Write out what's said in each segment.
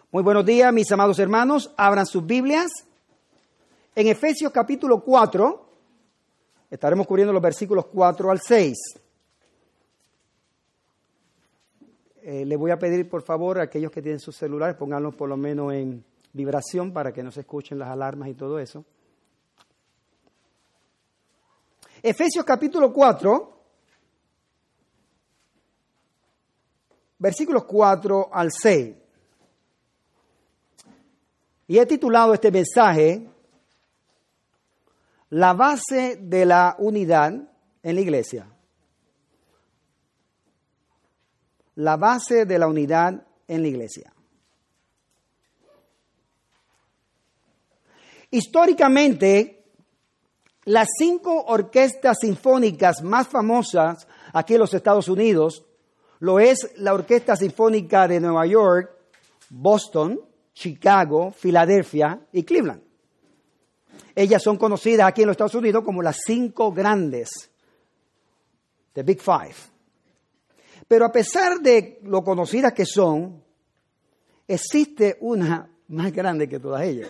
Muy buenos días, mis amados hermanos. Abran sus Biblias. En Efesios capítulo 4, estaremos cubriendo los versículos 4 al 6. Le voy a pedir, por favor, a aquellos que tienen sus celulares, pónganlos por lo menos en vibración para que no se escuchen las alarmas y todo eso. Efesios capítulo 4, versículos 4 al 6. Y he titulado este mensaje, La base de la unidad en la iglesia. La base de la unidad en la iglesia. Históricamente, las 5 orquestas sinfónicas más famosas aquí en los Estados Unidos lo es la Orquesta Sinfónica de Nueva York, Boston, Chicago, Filadelfia y Cleveland. Ellas son conocidas aquí en los Estados Unidos como las 5 grandes, the Big Five. Pero a pesar de lo conocidas que son, existe una más grande que todas ellas.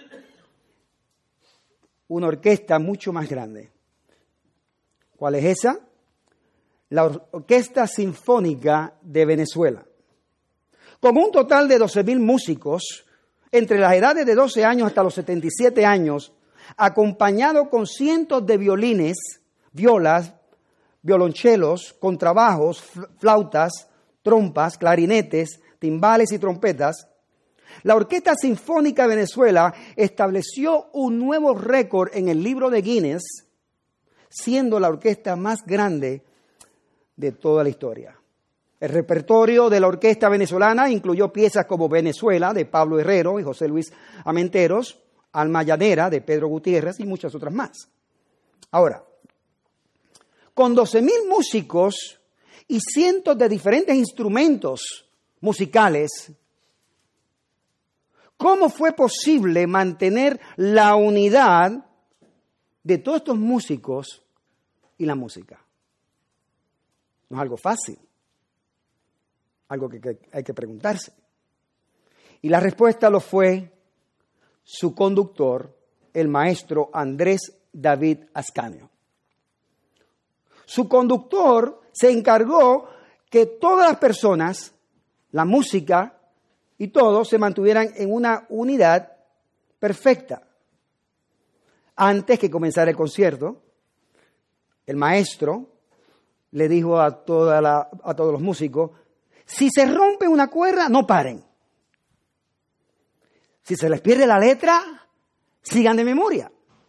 Una orquesta mucho más grande. ¿Cuál es esa? La Orquesta Sinfónica de Venezuela. Con un total de 12,000 músicos, entre las edades de 12 años hasta los 77 años, acompañado con cientos de violines, violas, violonchelos, contrabajos, flautas, trompas, clarinetes, timbales y trompetas, la Orquesta Sinfónica de Venezuela estableció un nuevo récord en el libro de Guinness, siendo la orquesta más grande de toda la historia. El repertorio de la orquesta venezolana incluyó piezas como Venezuela, de Pablo Herrero y José Luis Amenteros, Alma Llanera, de Pedro Gutiérrez y muchas otras más. Ahora, con 12,000 músicos y cientos de diferentes instrumentos musicales, ¿cómo fue posible mantener la unidad de todos estos músicos y la música? No es algo fácil. Algo que hay que preguntarse. Y la respuesta lo fue su conductor, el maestro Andrés David Ascanio. Su conductor se encargó que todas las personas, la música y todo, se mantuvieran en una unidad perfecta. Antes que comenzara el concierto, el maestro le dijo a todos los músicos: si se rompe una cuerda, no paren. Si se les pierde la letra, sigan de memoria.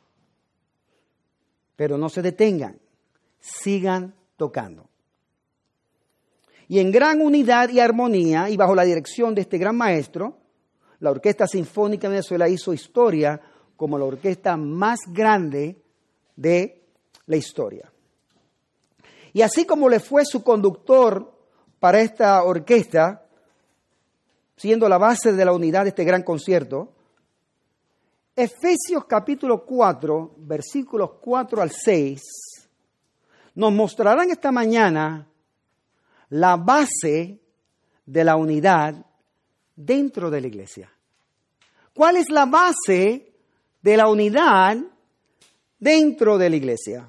Pero no se detengan, sigan tocando. Y en gran unidad y armonía, y bajo la dirección de este gran maestro, la Orquesta Sinfónica de Venezuela hizo historia como la orquesta más grande de la historia. Y así como le fue su conductor para esta orquesta, siendo la base de la unidad de este gran concierto, Efesios capítulo 4, versículos 4 al 6, nos mostrarán esta mañana la base de la unidad dentro de la iglesia. ¿Cuál es la base de la unidad dentro de la iglesia?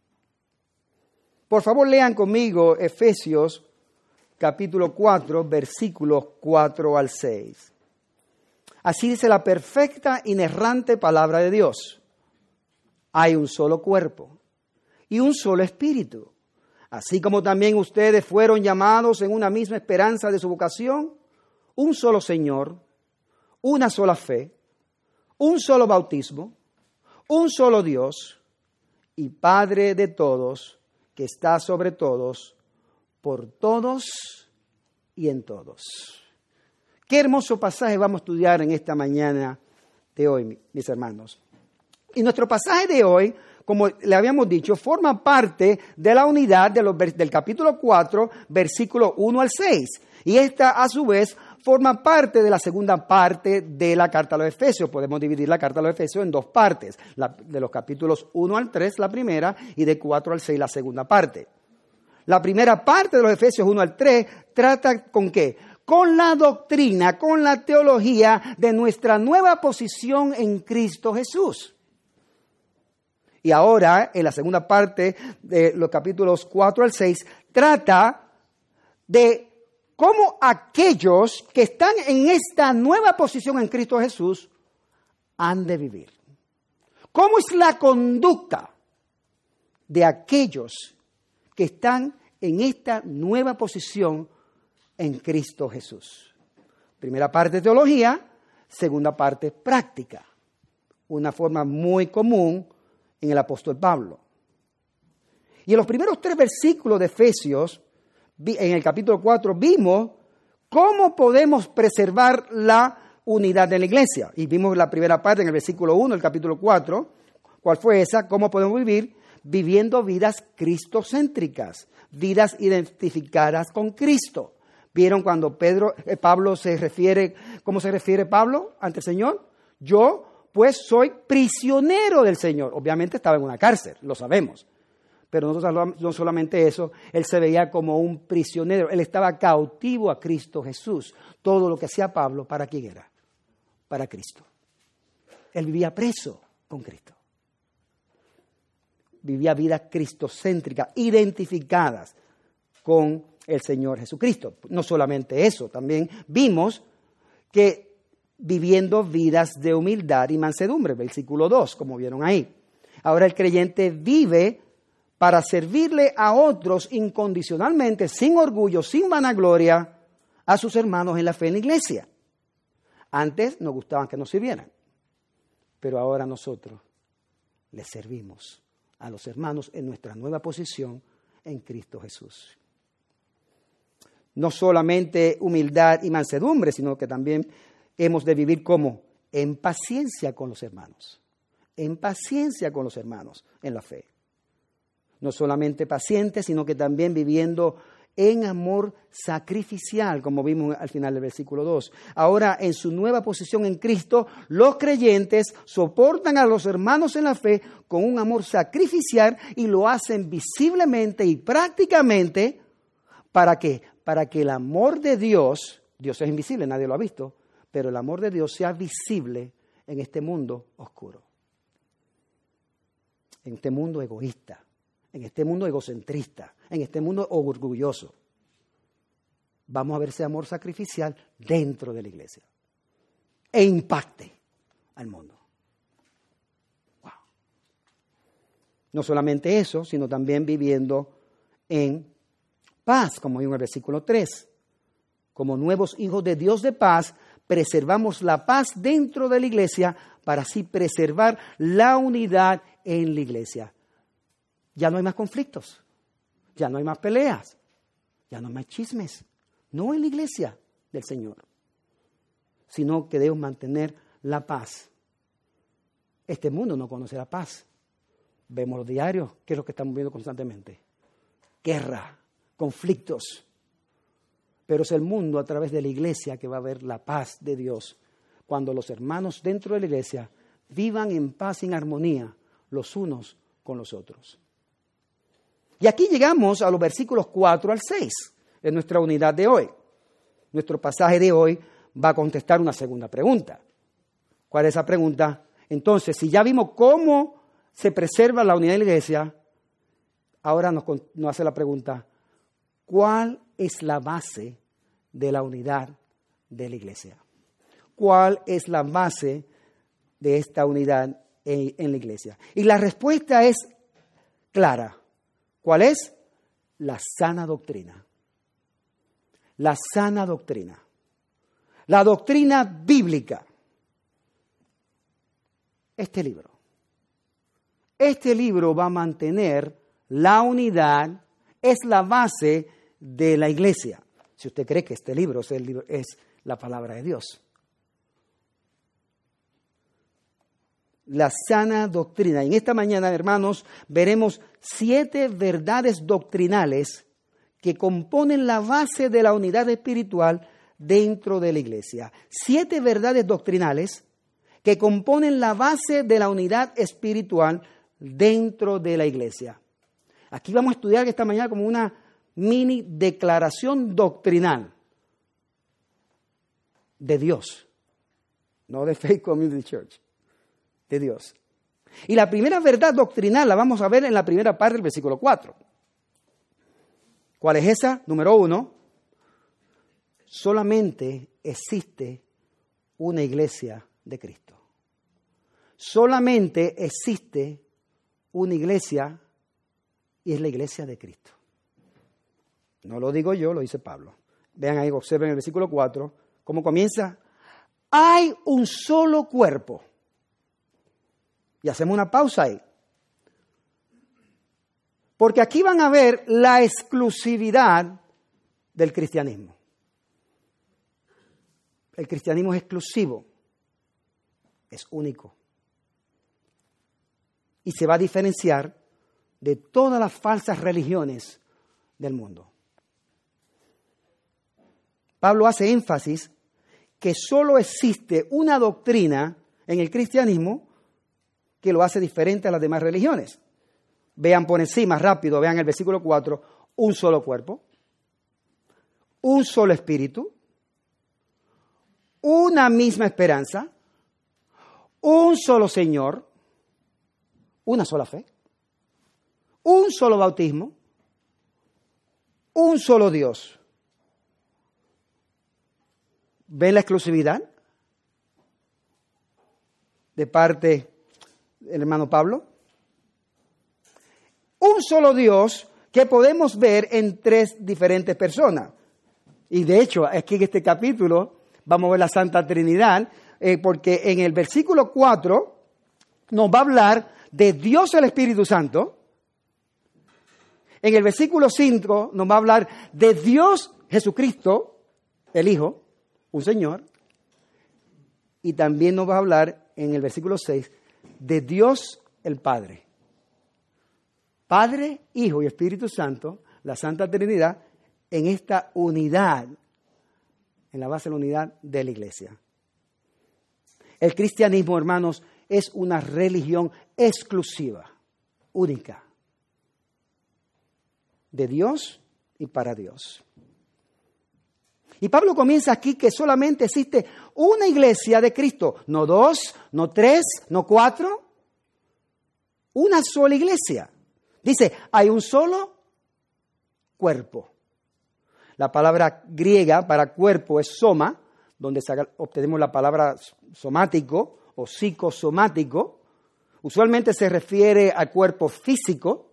Por favor, lean conmigo Efesios capítulo 4, versículos 4 al 6. Así dice la perfecta, inerrante palabra de Dios. Hay un solo cuerpo y un solo espíritu, así como también ustedes fueron llamados en una misma esperanza de su vocación, un solo Señor, una sola fe, un solo bautismo, un solo Dios y Padre de todos, que está sobre todos, por todos y en todos. Qué hermoso pasaje vamos a estudiar en esta mañana de hoy, mis hermanos. Y nuestro pasaje de hoy, como le habíamos dicho, forma parte de la unidad del capítulo 4, versículo 1 al 6. Y esta, a su vez, forma parte de la segunda parte de la carta a los Efesios. Podemos dividir la carta a los Efesios en 2 partes. De los capítulos 1 al 3, la primera, y de 4 al 6, la segunda parte. La primera parte de los Efesios 1 al 3 trata ¿con qué? con la doctrina, con la teología de nuestra nueva posición en Cristo Jesús. Y ahora, en la segunda parte de los capítulos 4 al 6, trata de cómo aquellos que están en esta nueva posición en Cristo Jesús han de vivir. ¿Cómo es la conducta de aquellos que están en esta nueva posición en Cristo Jesús? Primera parte teología, segunda parte práctica. Una forma muy común en el apóstol Pablo. Y en los primeros 3 versículos de Efesios, en el capítulo 4, vimos cómo podemos preservar la unidad de la iglesia. Y vimos la primera parte en el versículo 1 del capítulo 4. ¿Cuál fue esa? ¿Cómo podemos vivir? Viviendo vidas cristocéntricas, vidas identificadas con Cristo. ¿Vieron cuando Pablo se refiere, cómo se refiere Pablo ante el Señor? Yo, pues, soy prisionero del Señor. Obviamente estaba en una cárcel, lo sabemos. Pero no solamente eso, él se veía como un prisionero. Él estaba cautivo a Cristo Jesús. Todo lo que hacía Pablo, ¿para quién era? Para Cristo. Él vivía preso con Cristo. Vivía vidas cristocéntricas, identificadas con el Señor Jesucristo. No solamente eso, también vimos que viviendo vidas de humildad y mansedumbre, versículo 2, como vieron ahí. Ahora el creyente vive para servirle a otros incondicionalmente, sin orgullo, sin vanagloria, a sus hermanos en la fe en la iglesia. Antes nos gustaban que nos sirvieran, pero ahora nosotros les servimos a los hermanos en nuestra nueva posición en Cristo Jesús. No solamente humildad y mansedumbre, sino que también hemos de vivir como en paciencia con los hermanos, en paciencia con los hermanos en la fe. No solamente pacientes, sino que también viviendo en amor sacrificial, como vimos al final del versículo 2. Ahora, en su nueva posición en Cristo, los creyentes soportan a los hermanos en la fe con un amor sacrificial y lo hacen visiblemente y prácticamente. ¿Para qué? Para que el amor de Dios, Dios es invisible, nadie lo ha visto, pero el amor de Dios sea visible en este mundo oscuro, en este mundo egoísta, en este mundo egocentrista, en este mundo orgulloso. Vamos a ver ese amor sacrificial dentro de la iglesia e impacte al mundo. Wow. No solamente eso, sino también viviendo en paz, como dice en el versículo 3. Como nuevos hijos de Dios de paz, preservamos la paz dentro de la iglesia para así preservar la unidad en la iglesia. Ya no hay más conflictos, ya no hay más peleas, ya no hay más chismes. No en la iglesia del Señor, sino que debemos mantener la paz. Este mundo no conoce la paz. Vemos los diarios, ¿qué es lo que estamos viendo constantemente? Guerra, conflictos. Pero es el mundo a través de la iglesia que va a ver la paz de Dios. Cuando los hermanos dentro de la iglesia vivan en paz y en armonía los unos con los otros. Y aquí llegamos a los versículos 4 al 6 de nuestra unidad de hoy. Nuestro pasaje de hoy va a contestar una segunda pregunta. ¿Cuál es esa pregunta? Entonces, si ya vimos cómo se preserva la unidad de la iglesia, ahora nos hace la pregunta, ¿cuál es la base de la unidad de la iglesia? ¿Cuál es la base de esta unidad en la iglesia? Y la respuesta es clara. ¿Cuál es? La sana doctrina. La sana doctrina. La doctrina bíblica. Este libro va a mantener la unidad, es la base de la iglesia. Si usted cree que este libro es la palabra de Dios. La sana doctrina. Y en esta mañana, hermanos, veremos 7 verdades doctrinales que componen la base de la unidad espiritual dentro de la iglesia. 7 verdades doctrinales que componen la base de la unidad espiritual dentro de la iglesia. Aquí vamos a estudiar esta mañana como una mini declaración doctrinal. de Dios, no de Faith Community Church, de Dios. Y la primera verdad doctrinal la vamos a ver en la primera parte del versículo 4. ¿Cuál es esa? Número 1, solamente existe una iglesia de Cristo. Solamente existe una iglesia y es la iglesia de Cristo. No lo digo yo, lo dice Pablo. Vean ahí, observen el versículo 4, ¿cómo comienza? Hay un solo cuerpo. Y hacemos una pausa ahí. Porque aquí van a ver la exclusividad del cristianismo. El cristianismo es exclusivo, es único. Y se va a diferenciar de todas las falsas religiones del mundo. Pablo hace énfasis que solo existe una doctrina en el cristianismo que lo hace diferente a las demás religiones. Vean por encima, rápido, vean el versículo 4, un solo cuerpo, un solo espíritu, una misma esperanza, un solo Señor, una sola fe, un solo bautismo, un solo Dios. ¿Ven la exclusividad de parte del hermano Pablo? Un solo Dios que podemos ver en 3 diferentes personas. Y de hecho, aquí en este capítulo vamos a ver la Santa Trinidad, porque en el versículo 4 nos va a hablar de Dios el Espíritu Santo. En el versículo 5 nos va a hablar de Dios Jesucristo, el Hijo, un Señor. Y también nos va a hablar en el versículo 6 de Dios el Padre. Padre, Hijo y Espíritu Santo, la Santa Trinidad, en esta unidad, en la base de la unidad de la iglesia. El cristianismo, hermanos, es una religión exclusiva, única, de Dios y para Dios. Y Pablo comienza aquí que solamente existe una iglesia de Cristo, no 2, no 3, no 4, una sola iglesia. Dice, hay un solo cuerpo. La palabra griega para cuerpo es soma, donde obtenemos la palabra somático o psicosomático. Usualmente se refiere al cuerpo físico,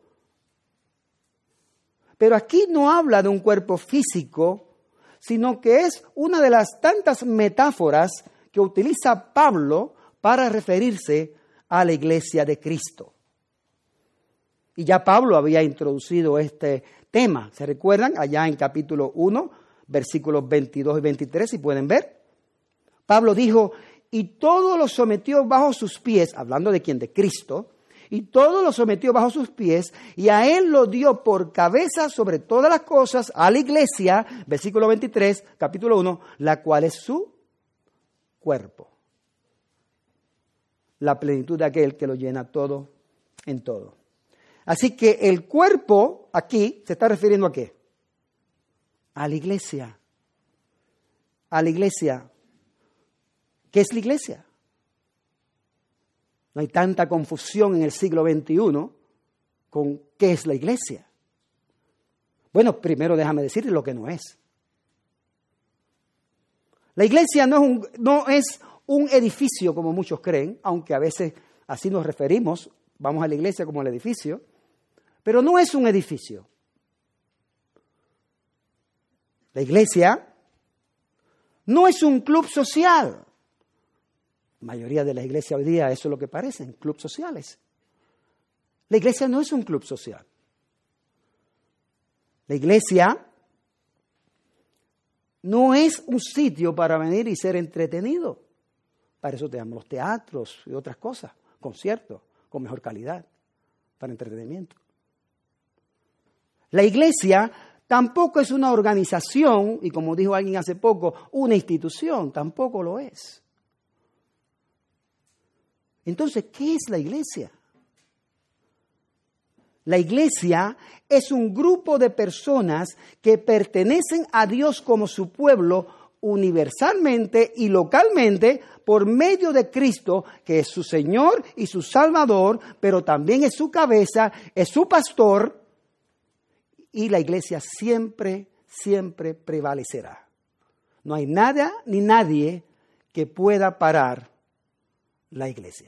pero aquí no habla de un cuerpo físico, sino que es una de las tantas metáforas que utiliza Pablo para referirse a la iglesia de Cristo. Y ya Pablo había introducido este tema. ¿Se recuerdan? Allá en capítulo 1, versículos 22 y 23, si pueden ver. Pablo dijo, y todo lo sometió bajo sus pies, hablando de quién, de Cristo, y todo lo sometió bajo sus pies, y a él lo dio por cabeza sobre todas las cosas, a la iglesia, versículo 23, capítulo 1, la cual es su cuerpo. La plenitud de aquel que lo llena todo en todo. Así que el cuerpo aquí se está refiriendo ¿a qué? A la iglesia. A la iglesia. ¿Qué es la iglesia? No hay tanta confusión en el siglo XXI con qué es la iglesia. Bueno, primero déjame decirte lo que no es. La iglesia no es un edificio como muchos creen, aunque a veces así nos referimos, vamos a la iglesia como al edificio, pero no es un edificio. La iglesia no es un club social. La mayoría de las iglesias hoy día eso es lo que parecen, clubes sociales. La iglesia no es un club social. La iglesia no es un sitio para venir y ser entretenido. Para eso tenemos los teatros y otras cosas, conciertos con mejor calidad, para entretenimiento. La iglesia tampoco es una organización, y como dijo alguien hace poco, una institución, tampoco lo es. Entonces, ¿qué es la iglesia? La iglesia es un grupo de personas que pertenecen a Dios como su pueblo, universalmente y localmente por medio de Cristo, que es su Señor y su Salvador, pero también es su cabeza, es su pastor, y la iglesia siempre, siempre prevalecerá. No hay nada ni nadie que pueda parar la iglesia.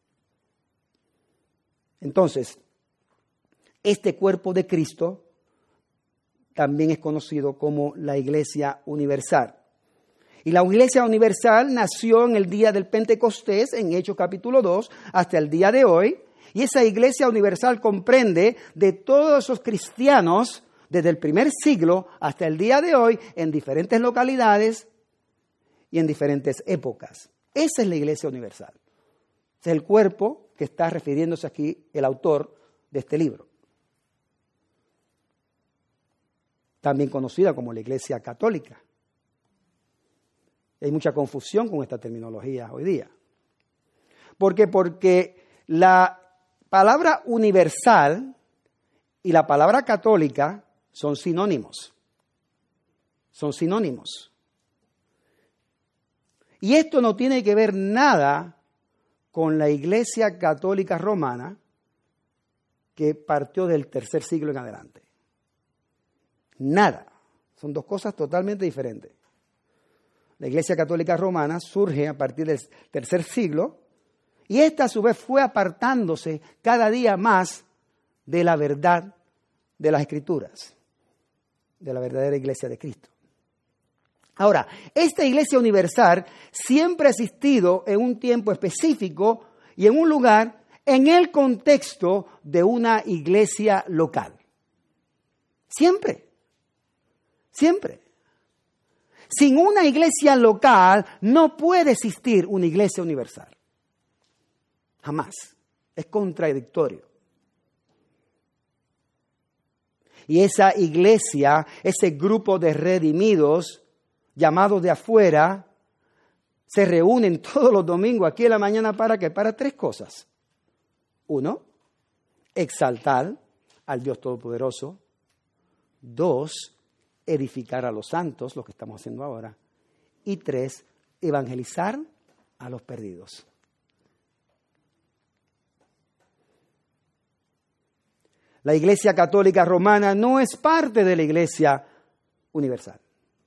Entonces, este cuerpo de Cristo también es conocido como la Iglesia Universal. Y la Iglesia Universal nació en el día del Pentecostés, en Hechos capítulo 2, hasta el día de hoy. Y esa Iglesia Universal comprende de todos esos cristianos, desde el primer siglo hasta el día de hoy, en diferentes localidades y en diferentes épocas. Esa es la Iglesia Universal. Ese es el cuerpo que está refiriéndose aquí el autor de este libro. También conocida como la Iglesia Católica. Hay mucha confusión con esta terminología hoy día. ¿Por qué? Porque la palabra universal y la palabra católica son sinónimos. Son sinónimos. Y esto no tiene que ver nada con la Iglesia Católica Romana que partió del tercer siglo en adelante. Nada. Son dos cosas totalmente diferentes. La Iglesia Católica Romana surge a partir del tercer siglo y esta a su vez fue apartándose cada día más de la verdad de las Escrituras, de la verdadera Iglesia de Cristo. Ahora, esta Iglesia Universal siempre ha existido en un tiempo específico y en un lugar en el contexto de una iglesia local. Siempre. Siempre. Sin una iglesia local no puede existir una iglesia universal. Jamás. Es contradictorio. Y esa iglesia, ese grupo de redimidos, llamados de afuera, se reúnen todos los domingos aquí en la mañana ¿para qué? Para tres cosas. Uno, exaltar al Dios Todopoderoso. Dos, edificar a los santos, lo que estamos haciendo ahora. Y tres, evangelizar a los perdidos. La Iglesia Católica Romana no es parte de la Iglesia Universal.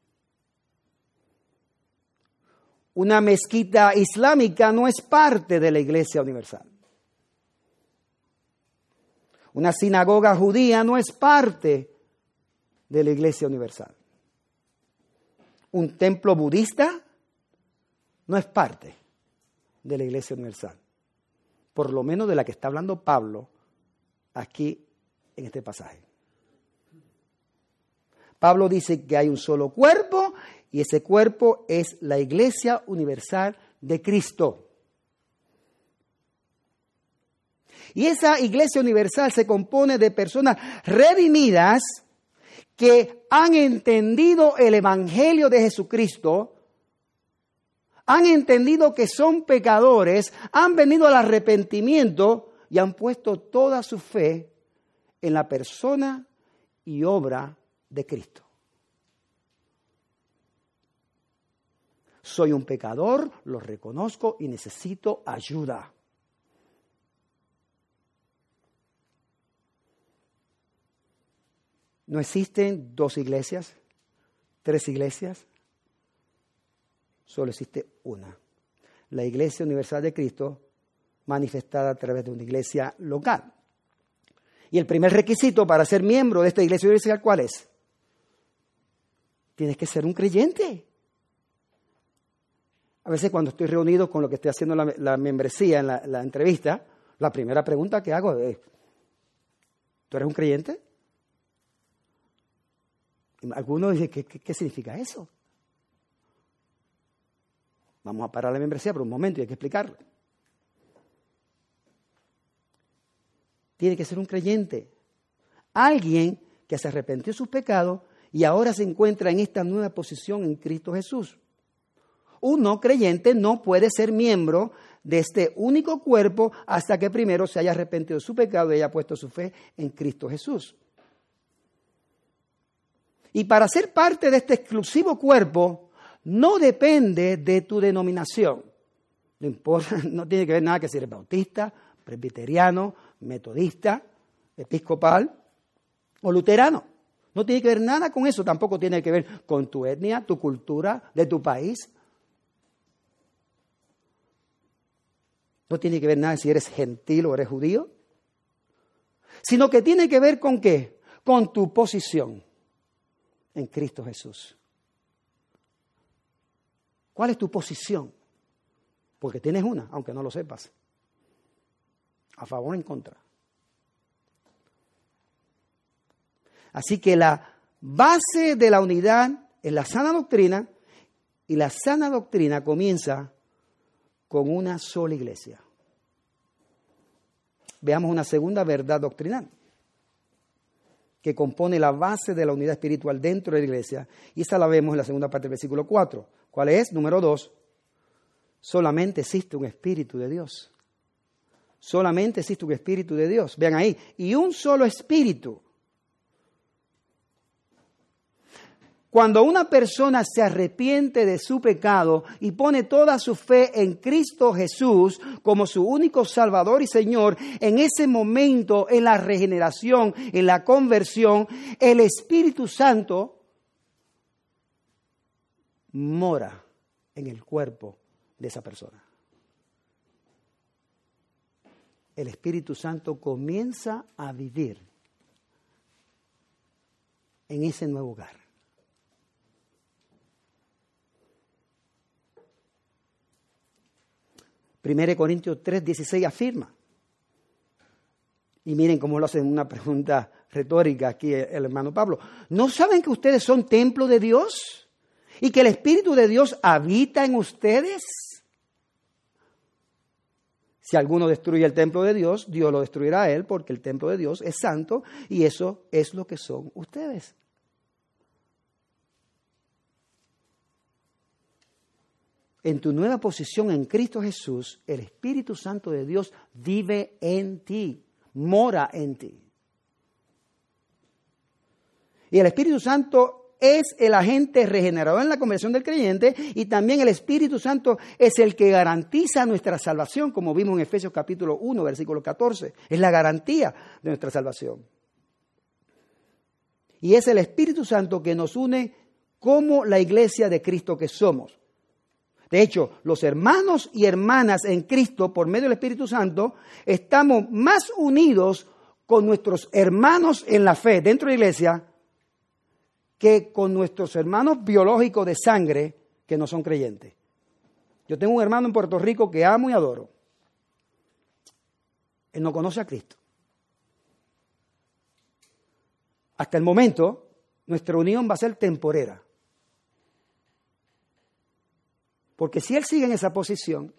Una mezquita islámica no es parte de la Iglesia Universal. Una sinagoga judía no es parte de la Iglesia Universal. Un templo budista no es parte de la Iglesia Universal. Por lo menos de la que está hablando Pablo aquí en este pasaje. Pablo dice que hay un solo cuerpo y ese cuerpo es la Iglesia Universal de Cristo. Y esa Iglesia Universal se compone de personas redimidas que han entendido el Evangelio de Jesucristo, han entendido que son pecadores, han venido al arrepentimiento y han puesto toda su fe en la persona y obra de Cristo. Soy un pecador, lo reconozco y necesito ayuda. No existen dos iglesias, tres iglesias, solo existe una. La Iglesia Universal de Cristo, manifestada a través de una iglesia local. Y el primer requisito para ser miembro de esta iglesia universal, ¿cuál es? Tienes que ser un creyente. A veces cuando estoy reunido con lo que estoy haciendo la membresía en la entrevista, la primera pregunta que hago es, ¿tú eres un creyente? Y algunos dicen, ¿qué significa eso? Vamos a parar la membresía por un momento y hay que explicarlo. Tiene que ser un creyente. Alguien que se arrepintió de sus pecados y ahora se encuentra en esta nueva posición en Cristo Jesús. Un no creyente no puede ser miembro de este único cuerpo hasta que primero se haya arrepentido de su pecado y haya puesto su fe en Cristo Jesús. Y para ser parte de este exclusivo cuerpo, no depende de tu denominación. No importa, no tiene que ver nada que si eres bautista, presbiteriano, metodista, episcopal o luterano. No tiene que ver nada con eso, tampoco tiene que ver con tu etnia, tu cultura, de tu país. No tiene que ver nada si eres gentil o eres judío. Sino que tiene que ver con ¿qué? Con tu posición en Cristo Jesús. ¿Cuál es tu posición? Porque tienes una, aunque no lo sepas. A favor o en contra. Así que la base de la unidad es la sana doctrina, y la sana doctrina comienza con una sola iglesia. Veamos una segunda verdad doctrinal que compone la base de la unidad espiritual dentro de la iglesia, y esa la vemos en la segunda parte del versículo 4. ¿Cuál es? Número 2. Solamente existe un Espíritu de Dios. Solamente existe un Espíritu de Dios. Vean ahí. Y un solo Espíritu. Cuando una persona se arrepiente de su pecado y pone toda su fe en Cristo Jesús como su único Salvador y Señor, en ese momento, en la regeneración, en la conversión, el Espíritu Santo mora en el cuerpo de esa persona. El Espíritu Santo comienza a vivir en ese nuevo hogar. Primero Corintios 3:16 afirma. Y miren cómo lo hacen una pregunta retórica aquí el hermano Pablo. ¿No saben que ustedes son templo de Dios? ¿Y que el Espíritu de Dios habita en ustedes? Si alguno destruye el templo de Dios, Dios lo destruirá a él, porque el templo de Dios es santo y eso es lo que son ustedes. En tu nueva posición en Cristo Jesús, el Espíritu Santo de Dios vive en ti, mora en ti. Y el Espíritu Santo es el agente regenerador en la conversión del creyente, y también el Espíritu Santo es el que garantiza nuestra salvación, como vimos en Efesios capítulo 1, versículo 14. Es la garantía de nuestra salvación. Y es el Espíritu Santo que nos une como la iglesia de Cristo que somos. De hecho, los hermanos y hermanas en Cristo, por medio del Espíritu Santo, estamos más unidos con nuestros hermanos en la fe dentro de la iglesia que con nuestros hermanos biológicos de sangre que no son creyentes. Yo tengo un hermano en Puerto Rico que amo y adoro. Él no conoce a Cristo. Hasta el momento, nuestra unión va a ser temporera. Porque si él sigue en esa posición,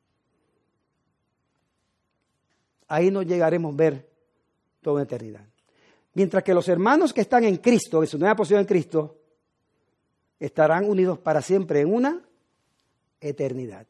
ahí no llegaremos a ver toda eternidad. Mientras que los hermanos que están en Cristo, en su nueva posición en Cristo, estarán unidos para siempre en una eternidad.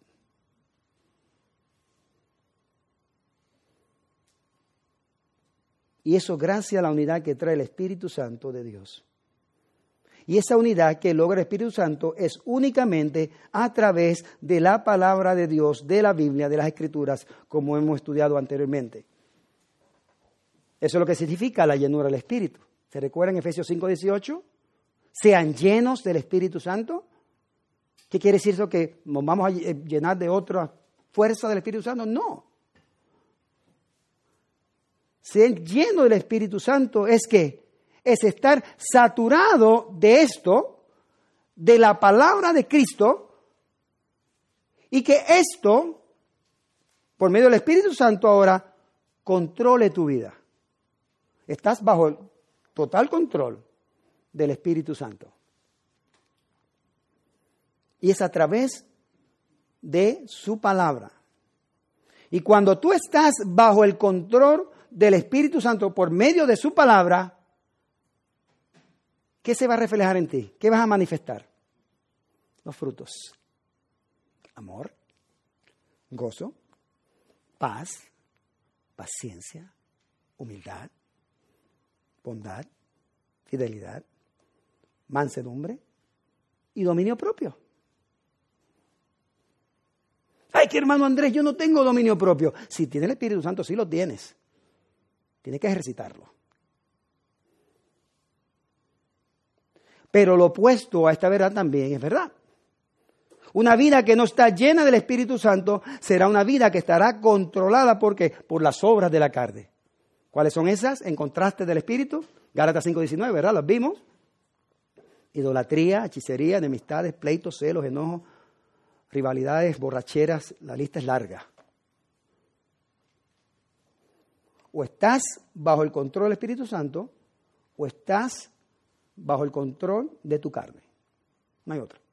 Y eso gracias a la unidad que trae el Espíritu Santo de Dios. Y esa unidad que logra el Espíritu Santo es únicamente a través de la palabra de Dios, de la Biblia, de las Escrituras, como hemos estudiado anteriormente. Eso es lo que significa la llenura del Espíritu. ¿Se recuerdan Efesios 5:18? Sean llenos del Espíritu Santo. ¿Qué quiere decir eso? ¿Que nos vamos a llenar de otra fuerza del Espíritu Santo? No. Ser lleno del Espíritu Santo es que es estar saturado de esto, de la palabra de Cristo, y que esto, por medio del Espíritu Santo ahora, controle tu vida. Estás bajo el total control del Espíritu Santo. Y es a través de su palabra. Y cuando tú estás bajo el control del Espíritu Santo por medio de su palabra, ¿qué se va a reflejar en ti? ¿Qué vas a manifestar? Los frutos. Amor, gozo, paz, paciencia, humildad, bondad, fidelidad, mansedumbre y dominio propio. Ay, que hermano Andrés, yo no tengo dominio propio. Si tienes el Espíritu Santo, sí lo tienes. Tienes que ejercitarlo. Pero lo opuesto a esta verdad también es verdad. Una vida que no está llena del Espíritu Santo será una vida que estará controlada por las obras de la carne. ¿Cuáles son esas? En contraste del Espíritu. Gálatas 5:19, ¿verdad? Las vimos. Idolatría, hechicería, enemistades, pleitos, celos, enojos, rivalidades, borracheras. La lista es larga. O estás bajo el control del Espíritu Santo o estás bajo el control de tu carne. No hay otra.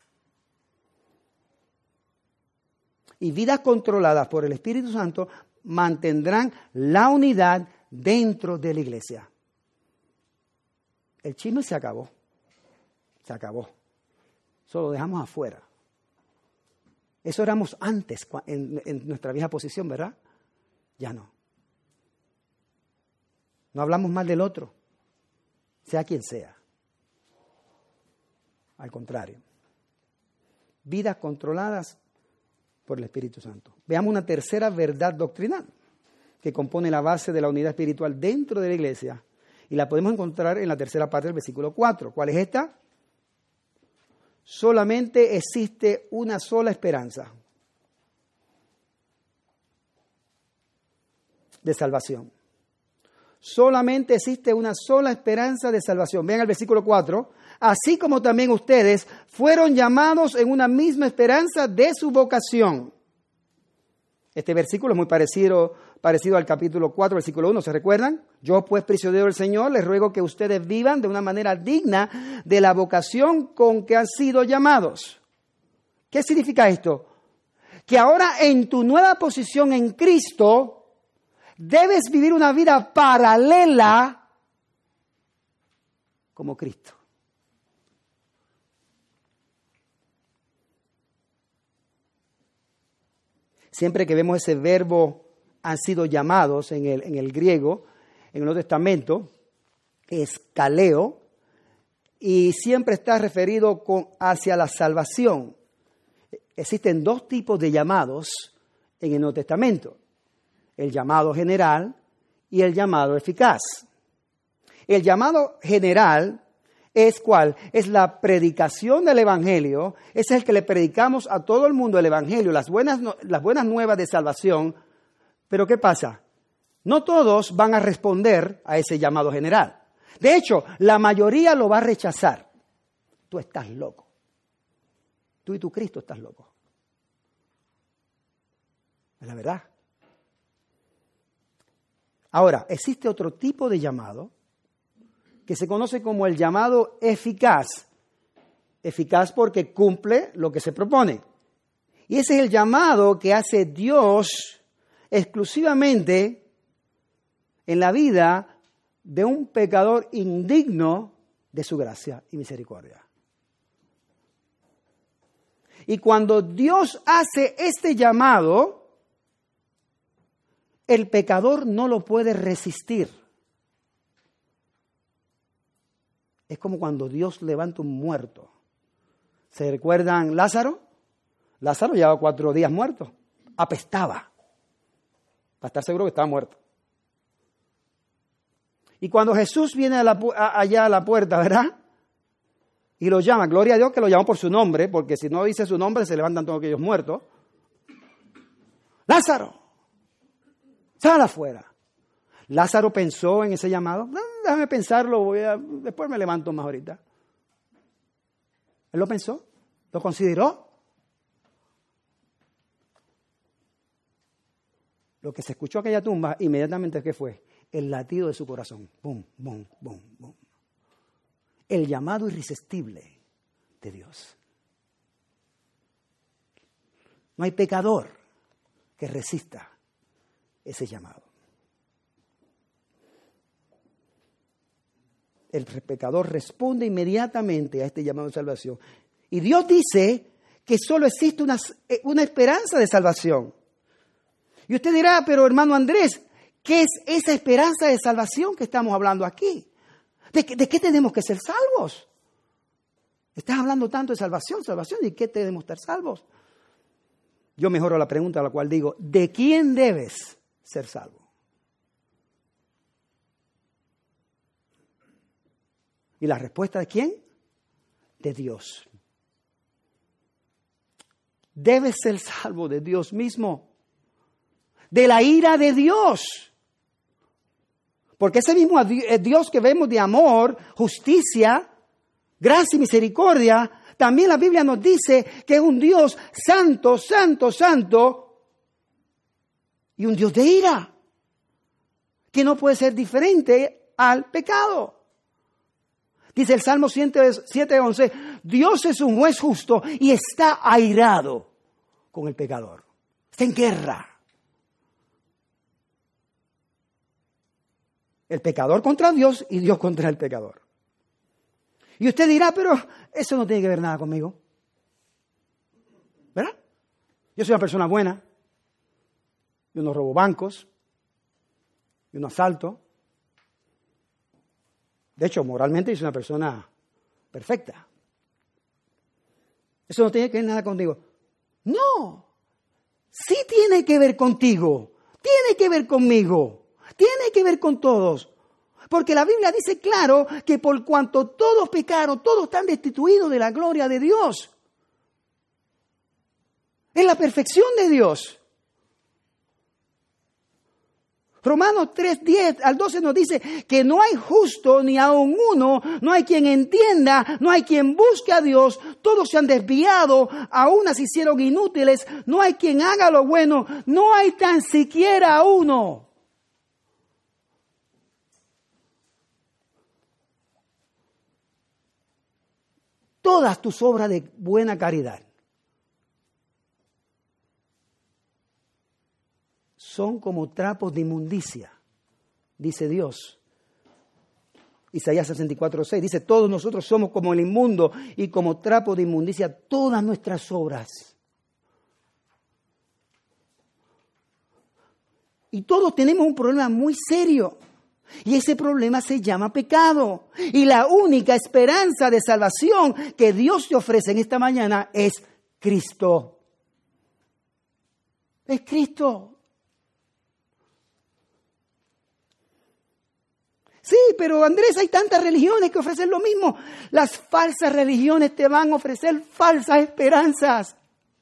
Y vidas controladas por el Espíritu Santo mantendrán la unidad dentro de la iglesia. El chisme se acabó. Se acabó. Eso lo dejamos afuera. Eso éramos antes, en nuestra vieja posición, ¿verdad? Ya no. No hablamos mal del otro, sea quien sea. Al contrario. Vidas controladas por el Espíritu Santo. Veamos una tercera verdad doctrinal que compone la base de la unidad espiritual dentro de la iglesia y la podemos encontrar en la tercera parte del versículo 4. ¿Cuál es esta? Solamente existe una sola esperanza de salvación. Solamente existe una sola esperanza de salvación. Vean el versículo 4. Así como también ustedes fueron llamados en una misma esperanza de su vocación. Este versículo es muy parecido al capítulo 4, versículo 1. ¿Se recuerdan? Yo, pues, prisionero del Señor, les ruego que ustedes vivan de una manera digna de la vocación con que han sido llamados. ¿Qué significa esto? Que ahora en tu nueva posición en Cristo debes vivir una vida paralela como Cristo. Siempre que vemos ese verbo han sido llamados en el griego, en el Nuevo Testamento, es kaleo, y siempre está referido hacia la salvación. Existen dos tipos de llamados en el Nuevo Testamento. El llamado general y el llamado eficaz. El llamado general es ¿cuál? Es la predicación del Evangelio, es el que le predicamos a todo el mundo el Evangelio, las buenas nuevas de salvación. Pero ¿qué pasa? No todos van a responder a ese llamado general. De hecho, la mayoría lo va a rechazar. Tú estás loco. Tú y tu Cristo estás loco. Es la verdad. Ahora, existe otro tipo de llamado que se conoce como el llamado eficaz. Eficaz porque cumple lo que se propone. Y ese es el llamado que hace Dios exclusivamente en la vida de un pecador indigno de su gracia y misericordia. Y cuando Dios hace este llamado, el pecador no lo puede resistir. Es como cuando Dios levanta un muerto. ¿Se recuerdan Lázaro? Lázaro llevaba 4 días muerto. Apestaba. Para estar seguro que estaba muerto. Y cuando Jesús viene allá a la puerta, ¿verdad? Y lo llama, gloria a Dios que lo llamó por su nombre, porque si no dice su nombre se levantan todos aquellos muertos. Lázaro, sal afuera. Lázaro pensó en ese llamado. Déjame pensarlo, después me levanto más ahorita. Él lo pensó, lo consideró. Lo que se escuchó en aquella tumba, inmediatamente, ¿qué fue? El latido de su corazón. Bum, bum, bum, bum. El llamado irresistible de Dios. No hay pecador que resista ese llamado. El pecador responde inmediatamente a este llamado de salvación. Y Dios dice que solo existe una esperanza de salvación. Y usted dirá, pero hermano Andrés, ¿qué es esa esperanza de salvación que estamos hablando aquí? ¿De qué tenemos que ser salvos? Estás hablando tanto de salvación, ¿y qué tenemos que estar salvos? yo mejoro la pregunta a la cual digo, ¿de quién debes ser salvo? ¿Y la respuesta de quién? De Dios. Debes ser salvo de Dios mismo, de la ira de Dios. Porque ese mismo Dios que vemos de amor, justicia, gracia y misericordia, también la Biblia nos dice que es un Dios santo, santo, santo y un Dios de ira, que no puede ser diferente al pecado. Dice el Salmo 7:11, Dios es un juez justo y está airado con el pecador. Está en guerra. El pecador contra Dios y Dios contra el pecador. Y usted dirá, pero eso no tiene que ver nada conmigo. ¿Verdad? Yo soy una persona buena. Yo no robo bancos. Yo no asalto. De hecho, moralmente yo soy una persona perfecta. Eso no tiene que ver nada contigo. No. Sí tiene que ver contigo. Tiene que ver conmigo. Tiene que ver con todos. Porque la Biblia dice claro que por cuanto todos pecaron, todos están destituidos de la gloria de Dios. Es la perfección de Dios. Romanos 3:10 al 12 nos dice que no hay justo ni aun uno, no hay quien entienda, no hay quien busque a Dios, todos se han desviado, a unas se hicieron inútiles, no hay quien haga lo bueno, no hay tan siquiera uno. Todas tus obras de buena caridad son como trapos de inmundicia, dice Dios. Isaías 64:6 dice, todos nosotros somos como el inmundo y como trapos de inmundicia todas nuestras obras. Y todos tenemos un problema muy serio. Y ese problema se llama pecado. Y la única esperanza de salvación que Dios te ofrece en esta mañana es Cristo. Es Cristo. Sí, pero Andrés, hay tantas religiones que ofrecen lo mismo. Las falsas religiones te van a ofrecer falsas esperanzas.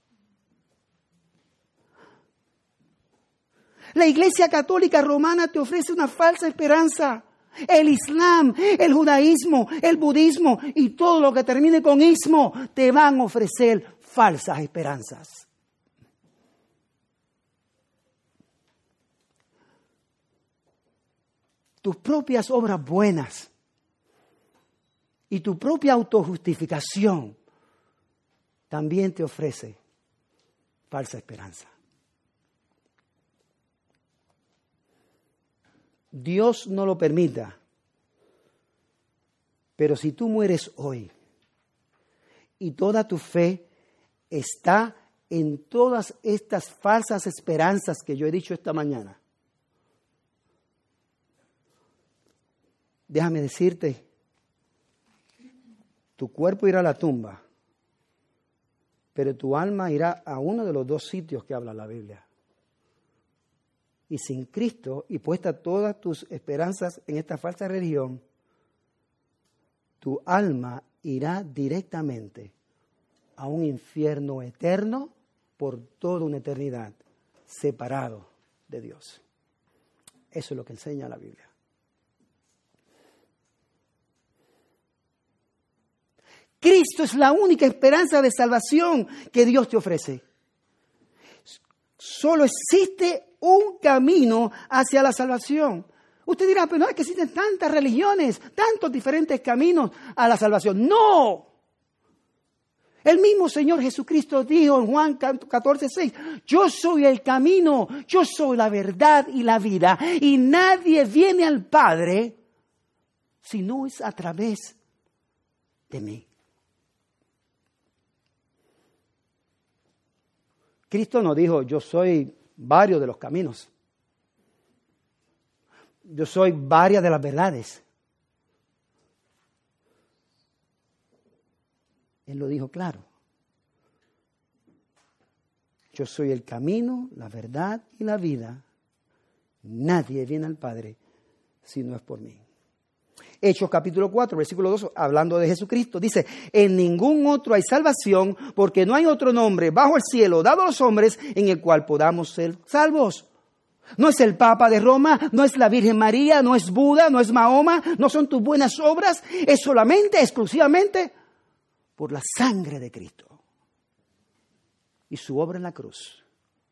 La Iglesia Católica Romana te ofrece una falsa esperanza. El Islam, el judaísmo, el budismo y todo lo que termine con ismo te van a ofrecer falsas esperanzas. Tus propias obras buenas y tu propia autojustificación también te ofrece falsa esperanza. Dios no lo permita, pero si tú mueres hoy y toda tu fe está en todas estas falsas esperanzas que yo he dicho esta mañana, déjame decirte, tu cuerpo irá a la tumba, pero tu alma irá a uno de los dos sitios que habla la Biblia. Y sin Cristo, y puesta todas tus esperanzas en esta falsa religión, tu alma irá directamente a un infierno eterno por toda una eternidad, separado de Dios. Eso es lo que enseña la Biblia. Cristo es la única esperanza de salvación que Dios te ofrece. Solo existe un camino hacia la salvación. Usted dirá, pero no es que existen tantas religiones, tantos diferentes caminos a la salvación. ¡No! El mismo Señor Jesucristo dijo en Juan 14:6, yo soy el camino, yo soy la verdad y la vida, y nadie viene al Padre si no es a través de mí. Cristo no dijo, yo soy varios de los caminos. Yo soy varias de las verdades. Él lo dijo claro. yo soy el camino, la verdad y la vida. Nadie viene al Padre si no es por mí. Hechos capítulo 4, versículo 2, hablando de Jesucristo, dice, en ningún otro hay salvación, porque no hay otro nombre bajo el cielo dado a los hombres en el cual podamos ser salvos. No es el Papa de Roma, no es la Virgen María, no es Buda, no es Mahoma, no son tus buenas obras, es solamente, exclusivamente, por la sangre de Cristo y su obra en la cruz.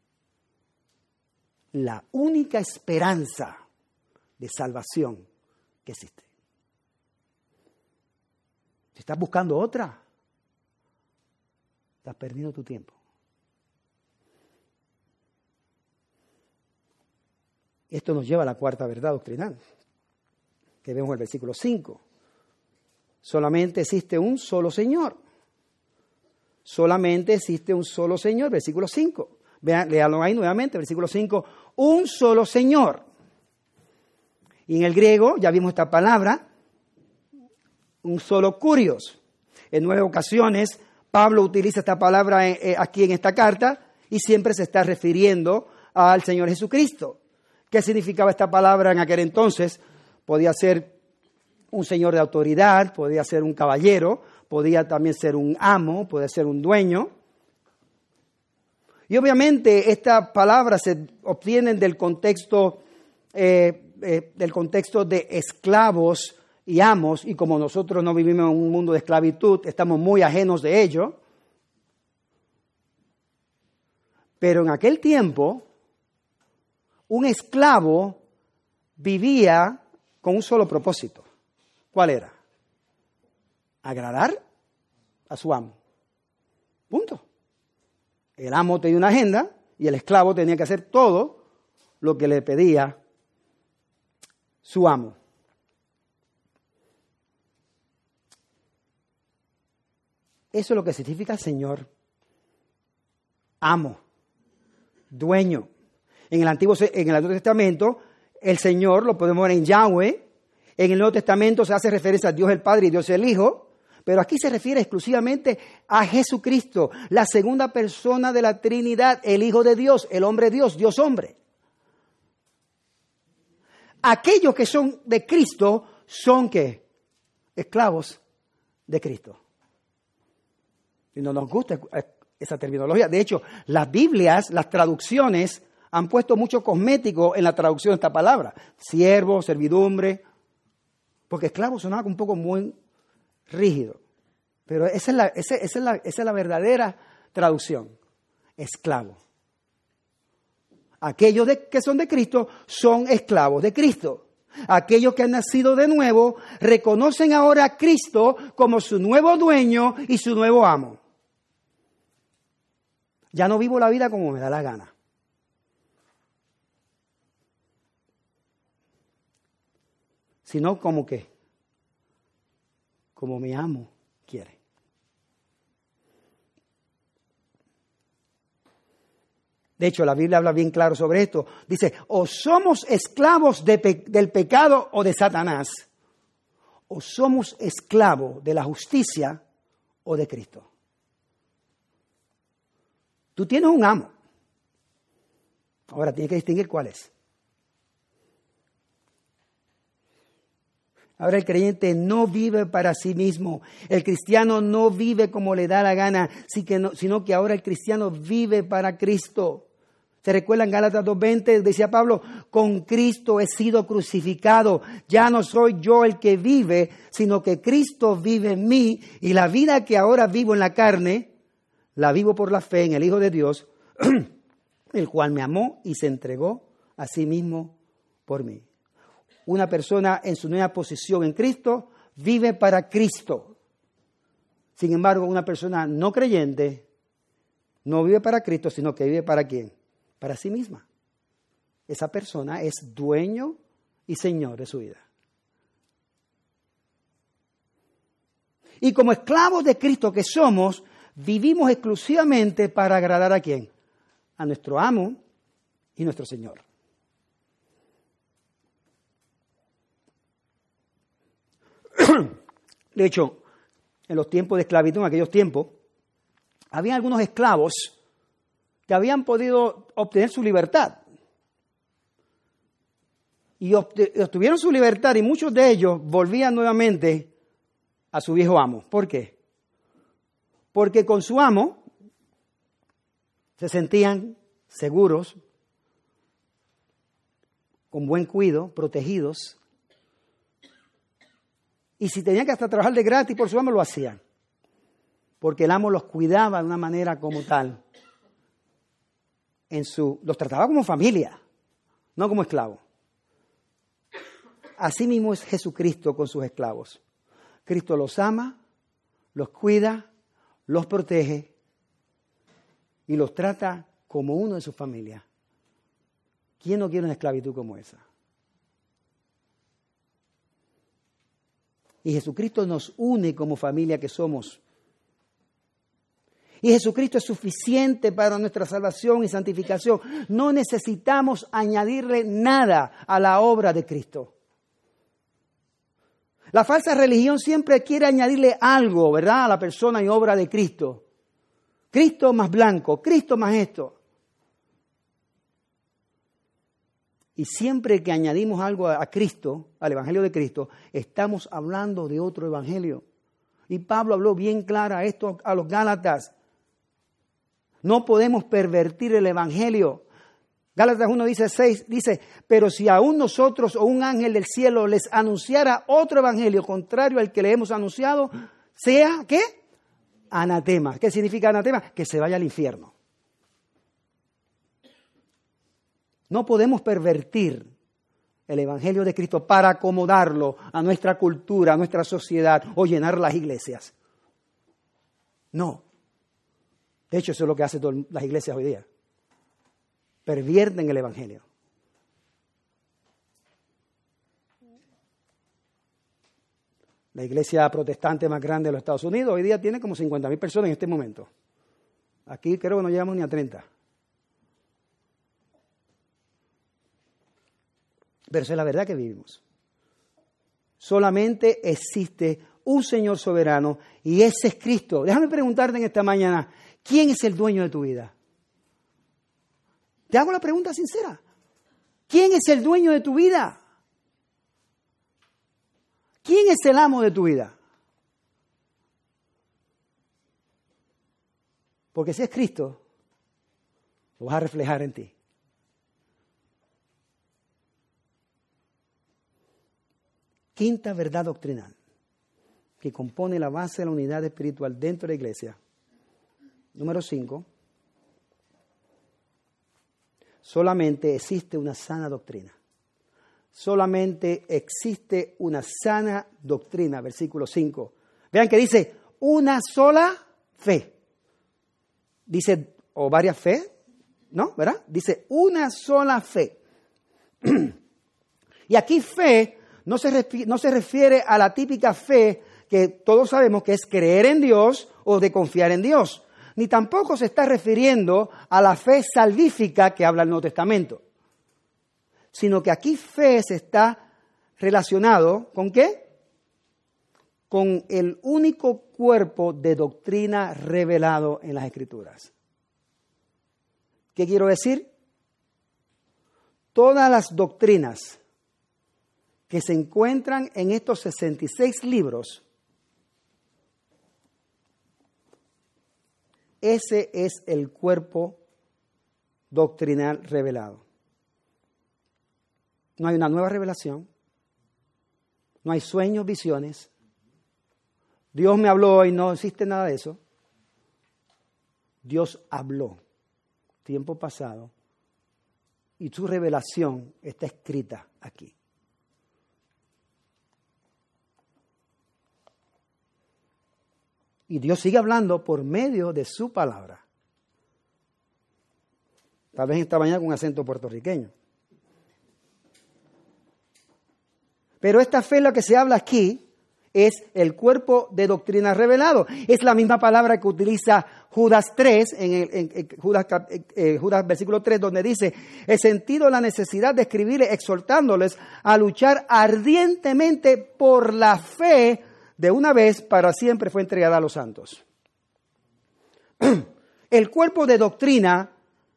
La única esperanza de salvación que existe. Si estás buscando otra, estás perdiendo tu tiempo. Esto nos lleva a la cuarta verdad doctrinal, que vemos en el versículo 5. Solamente existe un solo Señor. Solamente existe un solo Señor, versículo 5. Vean, léanlo ahí nuevamente, versículo 5. Un solo Señor. Y en el griego, ya vimos esta palabra, un solo kurios. En 9 ocasiones, Pablo utiliza esta palabra aquí en esta carta y siempre se está refiriendo al Señor Jesucristo. ¿Qué significaba esta palabra en aquel entonces? Podía ser un señor de autoridad, podía ser un caballero, podía también ser un amo, podía ser un dueño. Y obviamente estas palabras se obtienen del contexto de esclavos y amos, y como nosotros no vivimos en un mundo de esclavitud, estamos muy ajenos de ello. Pero en aquel tiempo, un esclavo vivía con un solo propósito. ¿Cuál era? Agradar a su amo. Punto. El amo tenía una agenda y el esclavo tenía que hacer todo lo que le pedía su amo. Eso es lo que significa Señor, amo, dueño. En el Antiguo Testamento, el Señor lo podemos ver en Yahweh. En el Nuevo Testamento se hace referencia a Dios el Padre y Dios el Hijo. Pero aquí se refiere exclusivamente a Jesucristo, la segunda persona de la Trinidad, el Hijo de Dios, el hombre Dios, Dios hombre. Aquellos que son de Cristo son, ¿qué? Esclavos de Cristo. Y no nos gusta esa terminología. De hecho, las Biblias, las traducciones, han puesto mucho cosmético en la traducción de esta palabra. Siervo, servidumbre. Porque esclavo sonaba un poco muy rígido. Pero esa es la verdadera traducción. Esclavo. Aquellos que son de Cristo son esclavos de Cristo. Aquellos que han nacido de nuevo reconocen ahora a Cristo como su nuevo dueño y su nuevo amo. Ya no vivo la vida como me da la gana. Sino como que, como mi amo quiere. De hecho, la Biblia habla bien claro sobre esto. Dice, o somos esclavos del pecado o de Satanás, o somos esclavos de la justicia o de Cristo. Tú tienes un amo. Ahora tienes que distinguir cuál es. Ahora el creyente no vive para sí mismo. El cristiano no vive como le da la gana, sino que ahora el cristiano vive para Cristo. ¿Se recuerdan Gálatas 2:20? Decía Pablo, con Cristo he sido crucificado. Ya no soy yo el que vive, sino que Cristo vive en mí. Y la vida que ahora vivo en la carne, la vivo por la fe en el Hijo de Dios, el cual me amó y se entregó a sí mismo por mí. Una persona en su nueva posición en Cristo vive para Cristo. Sin embargo, una persona no creyente no vive para Cristo, sino que vive ¿para quién? Para sí misma. Esa persona es dueño y señor de su vida. Y como esclavos de Cristo que somos, vivimos exclusivamente para agradar ¿a quién? A nuestro amo y nuestro Señor. De hecho, en los tiempos de esclavitud, en aquellos tiempos, había algunos esclavos que habían podido obtener su libertad. Y obtuvieron su libertad y muchos de ellos volvían nuevamente a su viejo amo. ¿Por qué? Porque con su amo se sentían seguros, con buen cuidado, protegidos. Y si tenían que hasta trabajar de gratis por su amo, lo hacían. Porque el amo los cuidaba de una manera como tal. Los trataba como familia, no como esclavos. Así mismo es Jesucristo con sus esclavos. Cristo los ama, los cuida, los protege y los trata como uno de su familia. ¿Quién no quiere una esclavitud como esa? Y Jesucristo nos une como familia que somos. Y Jesucristo es suficiente para nuestra salvación y santificación. No necesitamos añadirle nada a la obra de Cristo. La falsa religión siempre quiere añadirle algo, ¿verdad?, a la persona y obra de Cristo. Cristo más blanco, Cristo más esto. Y siempre que añadimos algo a Cristo, al Evangelio de Cristo, estamos hablando de otro Evangelio. Y Pablo habló bien clara esto a los Gálatas. No podemos pervertir el Evangelio. Gálatas 1:6 dice, pero si aún nosotros o un ángel del cielo les anunciara otro evangelio contrario al que le hemos anunciado, sea, ¿qué? Anatema. ¿Qué significa anatema? Que se vaya al infierno. No podemos pervertir el evangelio de Cristo para acomodarlo a nuestra cultura, a nuestra sociedad o llenar las iglesias. No. De hecho, eso es lo que hacen todas las iglesias hoy día. Pervierten el evangelio. La iglesia protestante más grande de los Estados Unidos hoy día tiene como 50,000 personas en este momento. Aquí creo que no llegamos ni a 30. Pero esa es la verdad que vivimos. Solamente existe un Señor soberano y ese es Cristo. Déjame preguntarte en esta mañana, ¿quién es el dueño de tu vida? Te hago la pregunta sincera. ¿Quién es el dueño de tu vida? ¿Quién es el amo de tu vida? Porque si es Cristo, lo vas a reflejar en ti. Quinta verdad doctrinal que compone la base de la unidad espiritual dentro de la iglesia. Número 5. Solamente existe una sana doctrina. Solamente existe una sana doctrina. Versículo 5. Vean que dice, una sola fe. Dice, o varias fe, ¿no? ¿Verdad? Dice, una sola fe. Y aquí fe no se refiere a la típica fe que todos sabemos que es creer en Dios o de confiar en Dios. Ni tampoco se está refiriendo a la fe salvífica que habla el Nuevo Testamento, sino que aquí fe se está relacionado ¿con qué? Con el único cuerpo de doctrina revelado en las Escrituras. ¿Qué quiero decir? Todas las doctrinas que se encuentran en estos 66 libros, ese es el cuerpo doctrinal revelado. No hay una nueva revelación, no hay sueños, visiones. Dios me habló y no existe nada de eso. Dios habló tiempo pasado y su revelación está escrita aquí. Y Dios sigue hablando por medio de su palabra. Tal vez esta mañana con un acento puertorriqueño. Pero esta fe, la que se habla aquí, es el cuerpo de doctrina revelado. Es la misma palabra que utiliza Judas 3, Judas versículo 3, donde dice, he sentido la necesidad de escribirles exhortándoles a luchar ardientemente por la fe de una vez para siempre fue entregada a los santos. El cuerpo de doctrina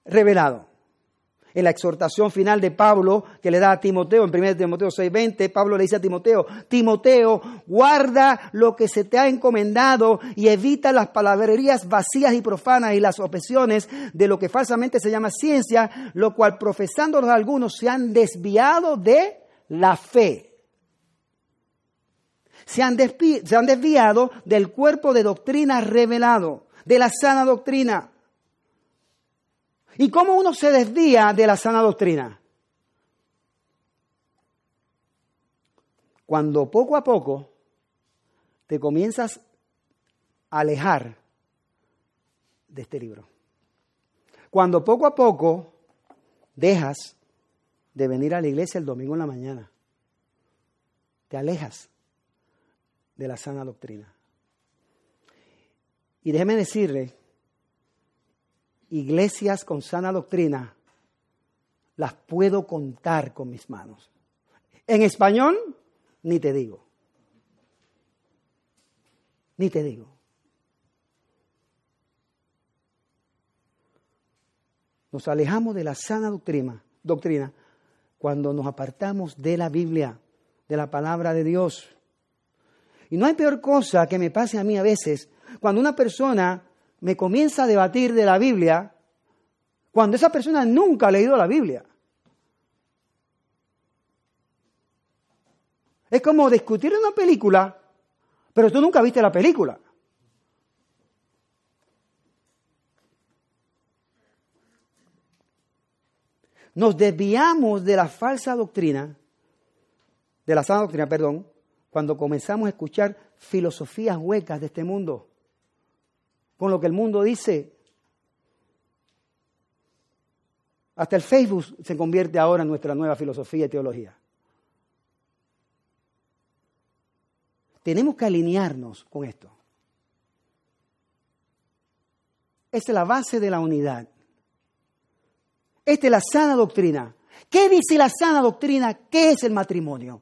revelado. En la exhortación final de Pablo que le da a Timoteo, en 1 Timoteo 6:20, Pablo le dice a Timoteo, Timoteo, guarda lo que se te ha encomendado y evita las palabrerías vacías y profanas y las objeciones de lo que falsamente se llama ciencia, lo cual profesándolos algunos se han desviado de la fe. Se han desviado del cuerpo de doctrina revelado, de la sana doctrina. ¿Y cómo uno se desvía de la sana doctrina? Cuando poco a poco te comienzas a alejar de este libro. Cuando poco a poco dejas de venir a la iglesia el domingo en la mañana. Te alejas de la sana doctrina. Y déjeme decirle, iglesias con sana doctrina las puedo contar con mis manos. En español, ni te digo. Ni te digo. Nos alejamos de la sana doctrina cuando nos apartamos de la Biblia, de la palabra de Dios. Y no hay peor cosa que me pase a mí a veces cuando una persona me comienza a debatir de la Biblia, cuando esa persona nunca ha leído la Biblia. Es como discutir una película, pero tú nunca viste la película. Nos desviamos de la falsa doctrina, de la sana doctrina, cuando comenzamos a escuchar filosofías huecas de este mundo, con lo que el mundo dice. Hasta el Facebook se convierte ahora en nuestra nueva filosofía y teología. Tenemos que alinearnos con esto. Esta es la base de la unidad. Esta es la sana doctrina. ¿Qué dice la sana doctrina? ¿Qué es el matrimonio?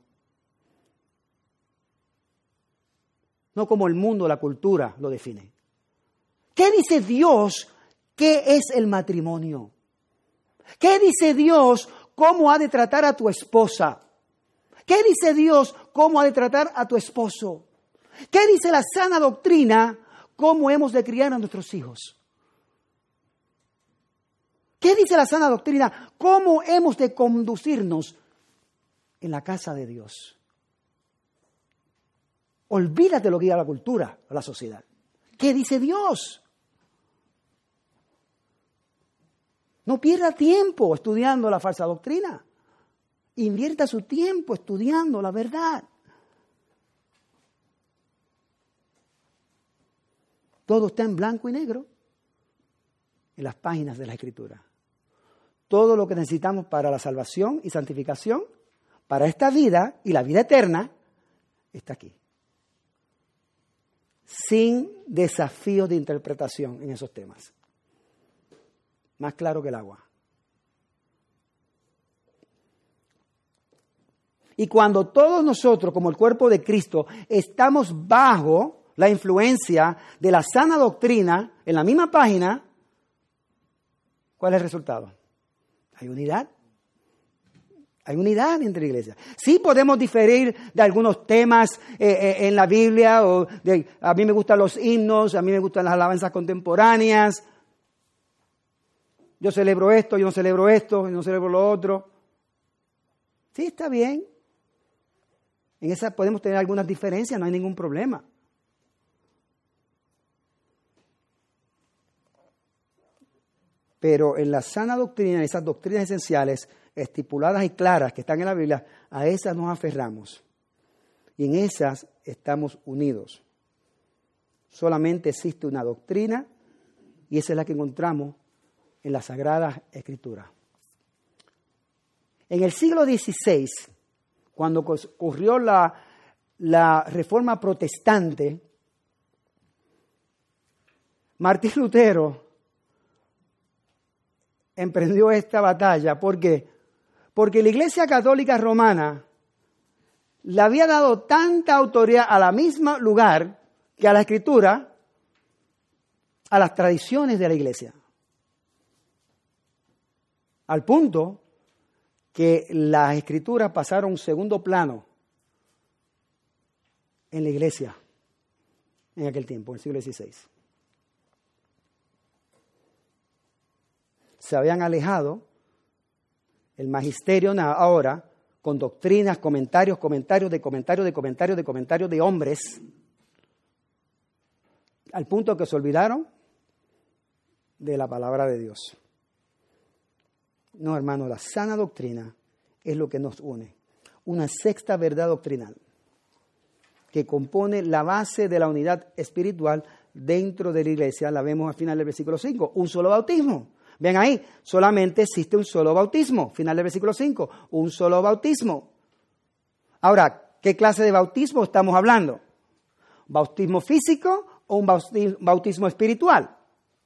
No como el mundo, la cultura lo define. ¿Qué dice Dios? ¿Qué es el matrimonio? ¿Qué dice Dios? ¿Cómo ha de tratar a tu esposa? ¿Qué dice Dios? ¿Cómo ha de tratar a tu esposo? ¿Qué dice la sana doctrina? ¿Cómo hemos de criar a nuestros hijos? ¿Qué dice la sana doctrina? ¿Cómo hemos de conducirnos en la casa de Dios? Olvídate lo que diga la cultura o la sociedad. ¿Qué dice Dios? No pierda tiempo estudiando la falsa doctrina. Invierta su tiempo estudiando la verdad. Todo está en blanco y negro en las páginas de la Escritura. Todo lo que necesitamos para la salvación y santificación, para esta vida y la vida eterna, está aquí. Sin desafíos de interpretación en esos temas. Más claro que el agua. Y cuando todos nosotros, como el cuerpo de Cristo, estamos bajo la influencia de la sana doctrina en la misma página, ¿cuál es el resultado? Hay unidad. Hay unidad entre la iglesia. Sí podemos diferir de algunos temas en la Biblia. A mí me gustan los himnos, a mí me gustan las alabanzas contemporáneas. Yo celebro esto, yo no celebro esto, yo no celebro lo otro. Sí, está bien. En esa podemos tener algunas diferencias, no hay ningún problema. Pero en la sana doctrina, esas doctrinas esenciales, estipuladas y claras que están en la Biblia, a esas nos aferramos. Y en esas estamos unidos. Solamente existe una doctrina y esa es la que encontramos en las Sagradas Escrituras. En el siglo XVI, cuando ocurrió la Reforma Protestante, Martín Lutero emprendió esta batalla. ¿Por qué? Porque la Iglesia Católica Romana le había dado tanta autoridad a la misma lugar que a la Escritura, a las tradiciones de la Iglesia. al punto que las escrituras pasaron a un segundo plano en la iglesia en aquel tiempo, en el siglo XVI. Se habían alejado el magisterio ahora con doctrinas, comentarios de hombres, al punto que se olvidaron de la palabra de Dios. No, hermano, la sana doctrina es lo que nos une. Una sexta verdad doctrinal que compone la base de la unidad espiritual dentro de la iglesia, la vemos al final del versículo 5, un solo bautismo. Ven ahí, solamente existe un solo bautismo. Final del versículo 5, un solo bautismo. Ahora, ¿qué clase de bautismo estamos hablando? ¿Bautismo físico o un bautismo espiritual?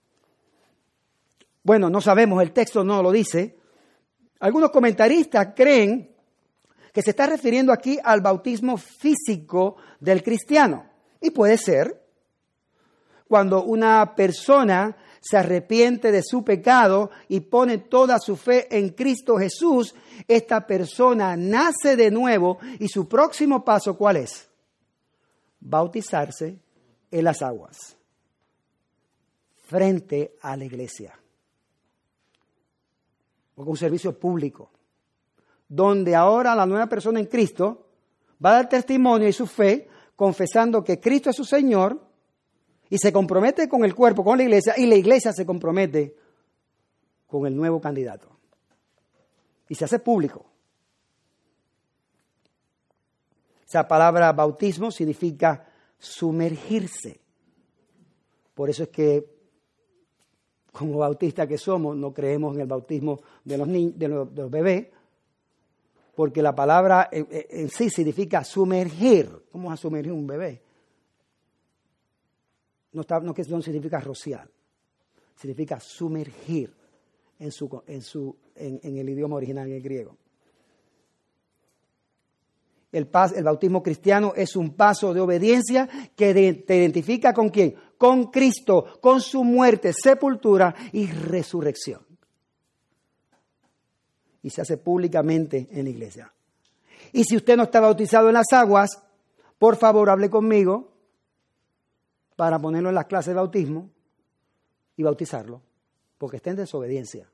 Bueno, no sabemos, el texto no lo dice. Algunos comentaristas creen que se está refiriendo aquí al bautismo físico del cristiano. Y puede ser. Cuando una persona se arrepiente de su pecado y pone toda su fe en Cristo Jesús, esta persona nace de nuevo y su próximo paso, ¿cuál es? Bautizarse en las aguas frente a la iglesia. Porque un servicio público, donde ahora la nueva persona en Cristo va a dar testimonio de su fe, confesando que Cristo es su Señor, y se compromete con el cuerpo, con la iglesia, y la iglesia se compromete con el nuevo candidato. Y se hace público. Esa palabra bautismo significa sumergirse. Por eso es que, como bautistas que somos, no creemos en el bautismo de los bebés, porque la palabra en sí significa sumergir. ¿Cómo vas a sumergir un bebé? No significa rociar, significa sumergir en el idioma original, en el griego. El bautismo cristiano es un paso de obediencia que te identifica ¿con quién? Con Cristo, con su muerte, sepultura y resurrección. Y se hace públicamente en la iglesia. Y si usted no está bautizado en las aguas, por favor hable conmigo para ponerlo en las clases de bautismo y bautizarlo, porque está en desobediencia.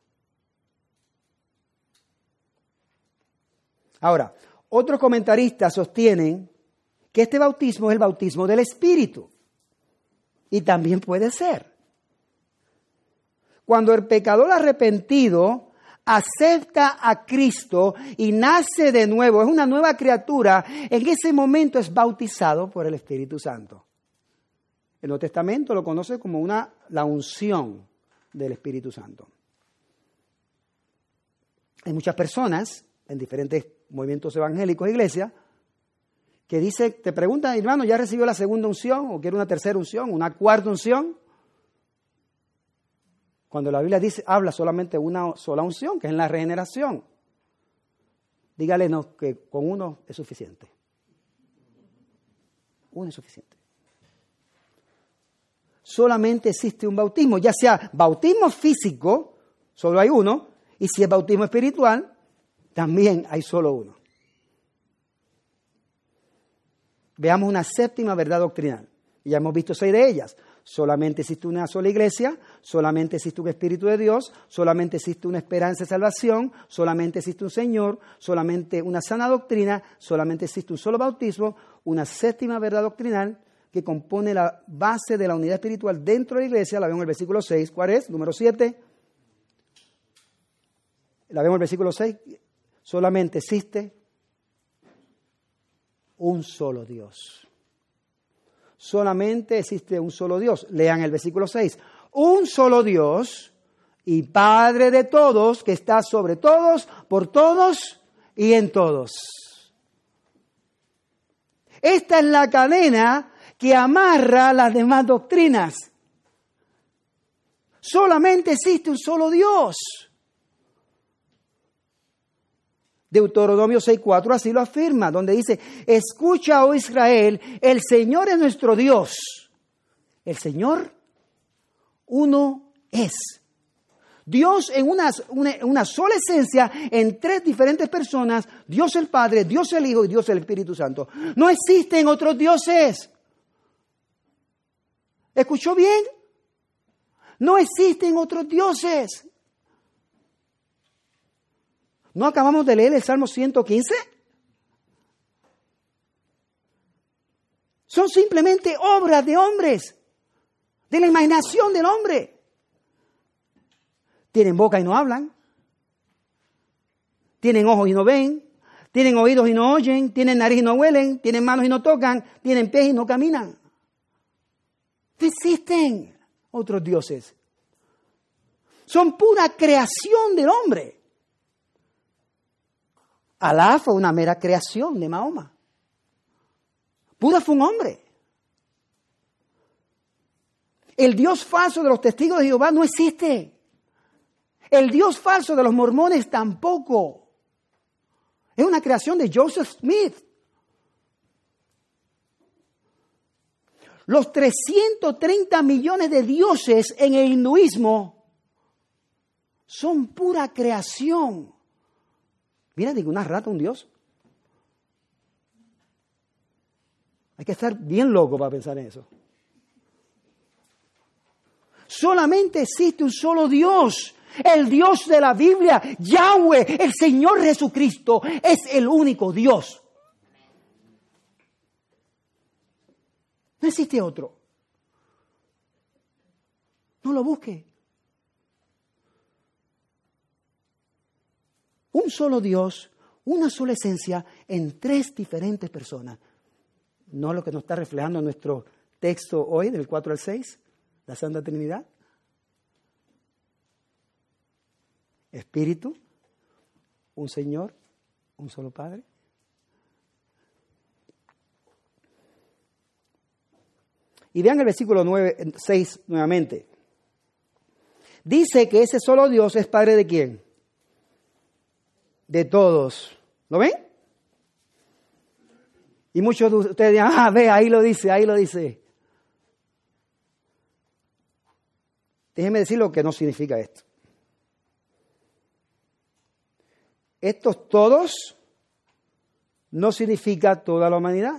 Ahora, otros comentaristas sostienen que este bautismo es el bautismo del Espíritu. Y también puede ser. Cuando el pecador arrepentido acepta a Cristo y nace de nuevo, es una nueva criatura, en ese momento es bautizado por el Espíritu Santo. El Nuevo Testamento lo conoce como la unción del Espíritu Santo. Hay muchas personas en diferentes movimientos evangélicos e iglesias que te preguntan, hermano, ¿ya recibió la segunda unción? ¿O quiere una tercera unción? ¿Una cuarta unción? Cuando la Biblia habla solamente de una sola unción, que es la regeneración. Dígale no, que con uno es suficiente. Uno es suficiente. Solamente existe un bautismo, ya sea bautismo físico, solo hay uno, y si es bautismo espiritual, también hay solo uno. Veamos una séptima verdad doctrinal. Ya hemos visto 6 de ellas. Solamente existe una sola iglesia, solamente existe un Espíritu de Dios, solamente existe una esperanza de salvación, solamente existe un Señor, solamente una sana doctrina, solamente existe un solo bautismo, una séptima verdad doctrinal que compone la base de la unidad espiritual dentro de la iglesia. La vemos en el versículo 6. ¿Cuál es? Número 7. La vemos en el versículo 6. Solamente existe un solo Dios. Solamente existe un solo Dios. Lean el versículo 6. Un solo Dios y Padre de todos, que está sobre todos, por todos y en todos. Esta es la cadena que amarra las demás doctrinas. Solamente existe un solo Dios. Deuteronomio 6:4 así lo afirma, donde dice, escucha, oh Israel, el Señor es nuestro Dios. El Señor uno es. Dios en una sola esencia, en tres diferentes personas, Dios el Padre, Dios el Hijo y Dios el Espíritu Santo. No existen otros dioses. ¿Escuchó bien? No existen otros dioses. ¿No acabamos de leer el Salmo 115? Son simplemente obras de hombres, de la imaginación del hombre. Tienen boca y no hablan. Tienen ojos y no ven. Tienen oídos y no oyen. Tienen nariz y no huelen. Tienen manos y no tocan. Tienen pies y no caminan. No existen otros dioses. Son pura creación del hombre. Alá fue una mera creación de Mahoma. Buda fue un hombre. El Dios falso de los testigos de Jehová no existe. El Dios falso de los mormones tampoco. Es una creación de Joseph Smith. Los 330 millones de dioses en el hinduismo son pura creación. Mira, digo, una rata, un dios. Hay que estar bien loco para pensar en eso. Solamente existe un solo Dios. El Dios de la Biblia, Yahweh, el Señor Jesucristo, es el único Dios. No existe otro. No lo busque. Un solo Dios, una sola esencia en tres diferentes personas. ¿No es lo que nos está reflejando nuestro texto hoy, del 4 al 6? La Santa Trinidad. Espíritu, un Señor, un solo Padre. Y vean el versículo 6 nuevamente. Dice que ese solo Dios es Padre ¿de quién? De todos. ¿Lo ven? Y muchos de ustedes dirán, ve, ahí lo dice, ahí lo dice. Déjenme decir lo que no significa esto. Estos todos no significa toda la humanidad.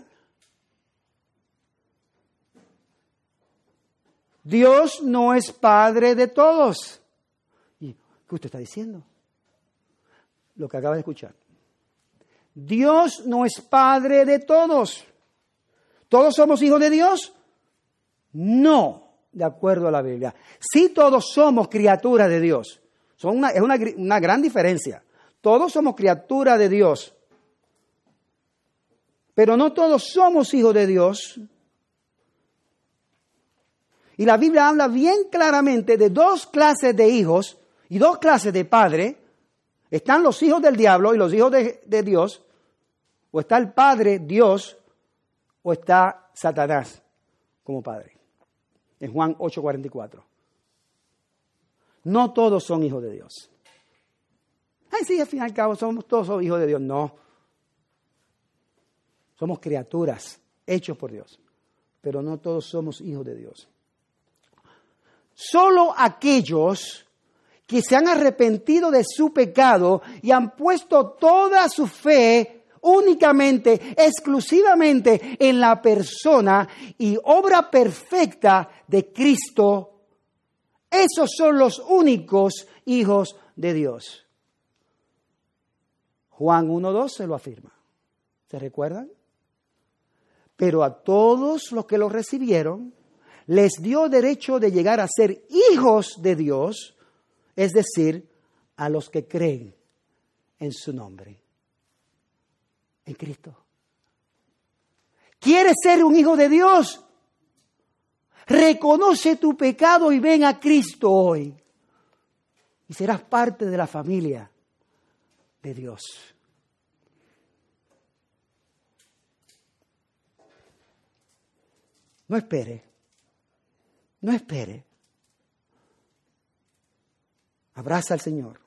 Dios no es Padre de todos. ¿Y qué usted está diciendo? Lo que acaba de escuchar. Dios no es Padre de todos. ¿Todos somos hijos de Dios? No, de acuerdo a la Biblia. Sí, todos somos criaturas de Dios. Es una gran diferencia. Todos somos criaturas de Dios. Pero no todos somos hijos de Dios. Y la Biblia habla bien claramente de dos clases de hijos y dos clases de padre. Están los hijos del diablo y los hijos de Dios. O está el Padre, Dios, o está Satanás como padre. En Juan 8:44. No todos son hijos de Dios. Ay, sí, al fin y al cabo todos somos hijos de Dios. No. Somos criaturas hechos por Dios. Pero no todos somos hijos de Dios. Solo aquellos que se han arrepentido de su pecado y han puesto toda su fe únicamente, exclusivamente en la persona y obra perfecta de Cristo, esos son los únicos hijos de Dios. Juan 1:2 se lo afirma. ¿Se recuerdan? Pero a todos los que lo recibieron, les dio derecho de llegar a ser hijos de Dios, es decir, a los que creen en su nombre, en Cristo. ¿Quieres ser un hijo de Dios? Reconoce tu pecado y ven a Cristo hoy. Y serás parte de la familia de Dios. No espere. No espere. Abraza al Señor.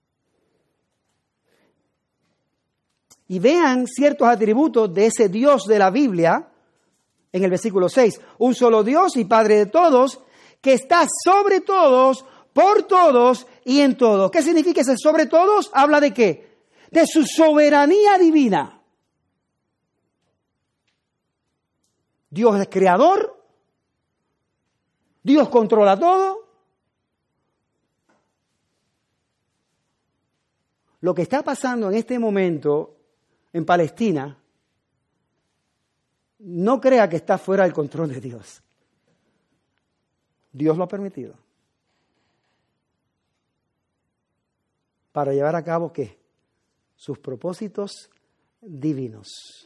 Y vean ciertos atributos de ese Dios de la Biblia en el versículo 6. Un solo Dios y Padre de todos, que está sobre todos, por todos y en todos. ¿Qué significa ese sobre todos? Habla de qué? De su soberanía divina. Dios es creador. Dios controla todo. Lo que está pasando en este momento en Palestina, no crea que está fuera del control de Dios. Dios lo ha permitido. Para llevar a cabo, ¿qué? Sus propósitos divinos.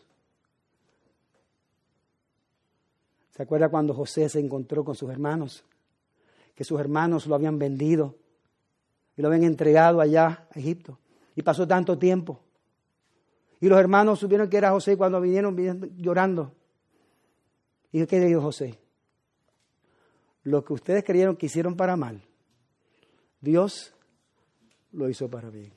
¿Se acuerda cuando José se encontró con sus hermanos? Que sus hermanos lo habían vendido y lo habían entregado allá a Egipto. Y pasó tanto tiempo. Y los hermanos supieron que era José cuando vinieron llorando. ¿Y qué dijo José? Lo que ustedes creyeron que hicieron para mal, Dios lo hizo para bien.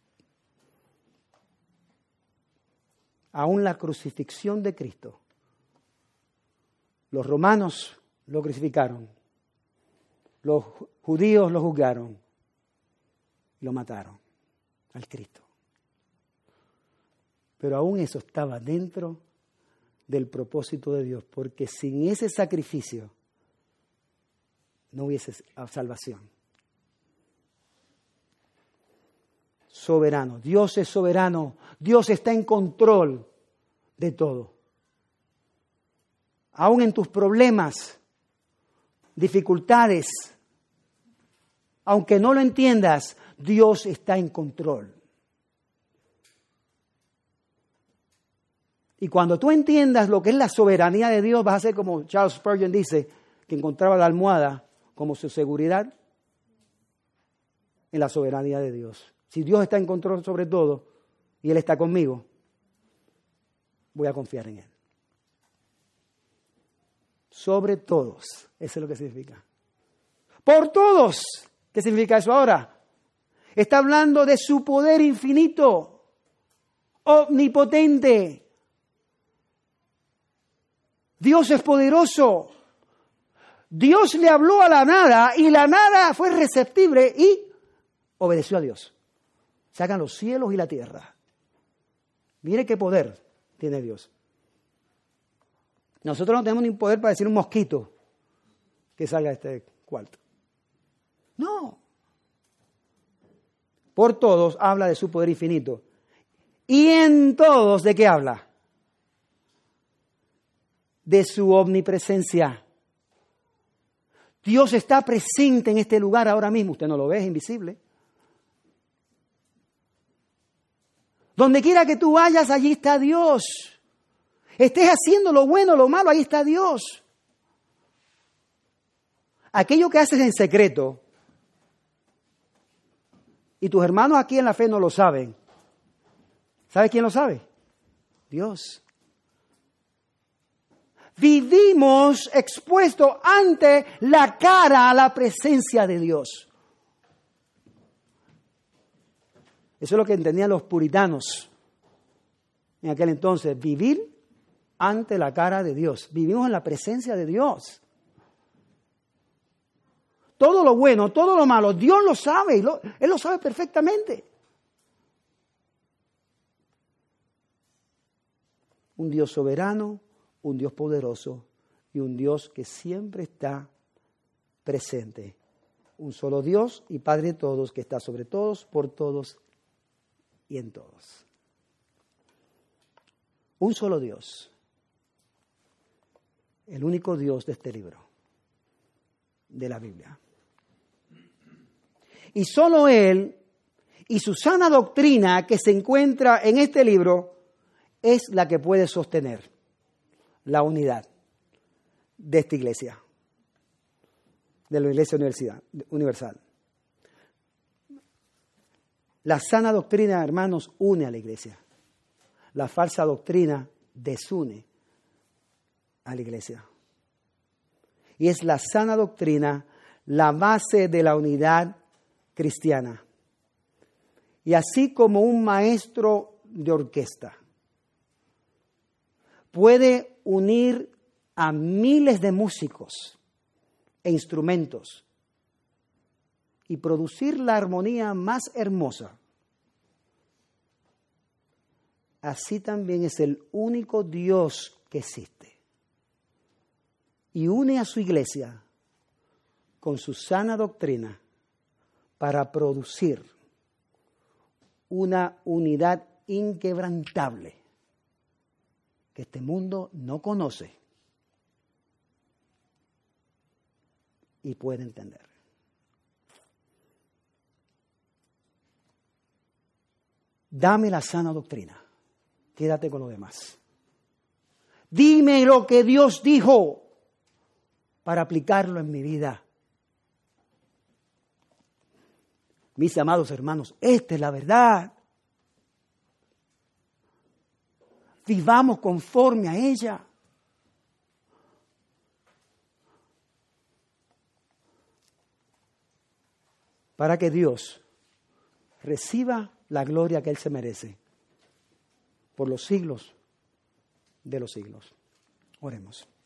Aún la crucifixión de Cristo, los romanos lo crucificaron, los judíos lo juzgaron y lo mataron al Cristo. Pero aún eso estaba dentro del propósito de Dios, porque sin ese sacrificio no hubiese salvación. Soberano, Dios es soberano, Dios está en control de todo. Aún en tus problemas, dificultades, aunque no lo entiendas, Dios está en control. Y cuando tú entiendas lo que es la soberanía de Dios, vas a ser como Charles Spurgeon dice, que encontraba la almohada como su seguridad en la soberanía de Dios. Si Dios está en control sobre todo y Él está conmigo, voy a confiar en Él. Sobre todos, eso es lo que significa. Por todos, ¿qué significa eso ahora? Está hablando de su poder infinito, omnipotente. Dios es poderoso. Dios le habló a la nada y la nada fue receptible y obedeció a Dios. Sacan los cielos y la tierra. Mire qué poder tiene Dios. Nosotros no tenemos ni poder para decir un mosquito que salga de este cuarto. No. Por todos habla de su poder infinito. Y en todos, ¿de qué habla? De su omnipresencia. Dios está presente en este lugar ahora mismo. Usted no lo ve, es invisible. Donde quiera que tú vayas, allí está Dios. Estés haciendo lo bueno o lo malo, ahí está Dios. Aquello que haces en secreto, y tus hermanos aquí en la fe no lo saben. ¿Sabe quién lo sabe? Dios. Vivimos expuestos ante la cara a la presencia de Dios. Eso es lo que entendían los puritanos en aquel entonces, vivir ante la cara de Dios. Vivimos en la presencia de Dios. Todo lo bueno, todo lo malo, Dios lo sabe, Él lo sabe perfectamente. Un Dios soberano, un Dios poderoso y un Dios que siempre está presente. Un solo Dios y Padre de todos, que está sobre todos, por todos y en todos. Un solo Dios. El único Dios de este libro, de la Biblia. Y solo Él y su sana doctrina que se encuentra en este libro es la que puede sostener la unidad de esta iglesia, de la iglesia universal. La sana doctrina, hermanos, une a la iglesia. La falsa doctrina desune a la iglesia. Y es la sana doctrina la base de la unidad cristiana. Y así como un maestro de orquesta puede unir a miles de músicos e instrumentos y producir la armonía más hermosa, así también es el único Dios que existe. Y une a su iglesia con su sana doctrina para producir una unidad inquebrantable que este mundo no conoce y puede entender. Dame la sana doctrina. Quédate con lo demás. Dime lo que Dios dijo para aplicarlo en mi vida. Mis amados hermanos, esta es la verdad. Vivamos conforme a ella. Para que Dios reciba la gloria que Él se merece por los siglos de los siglos. Oremos.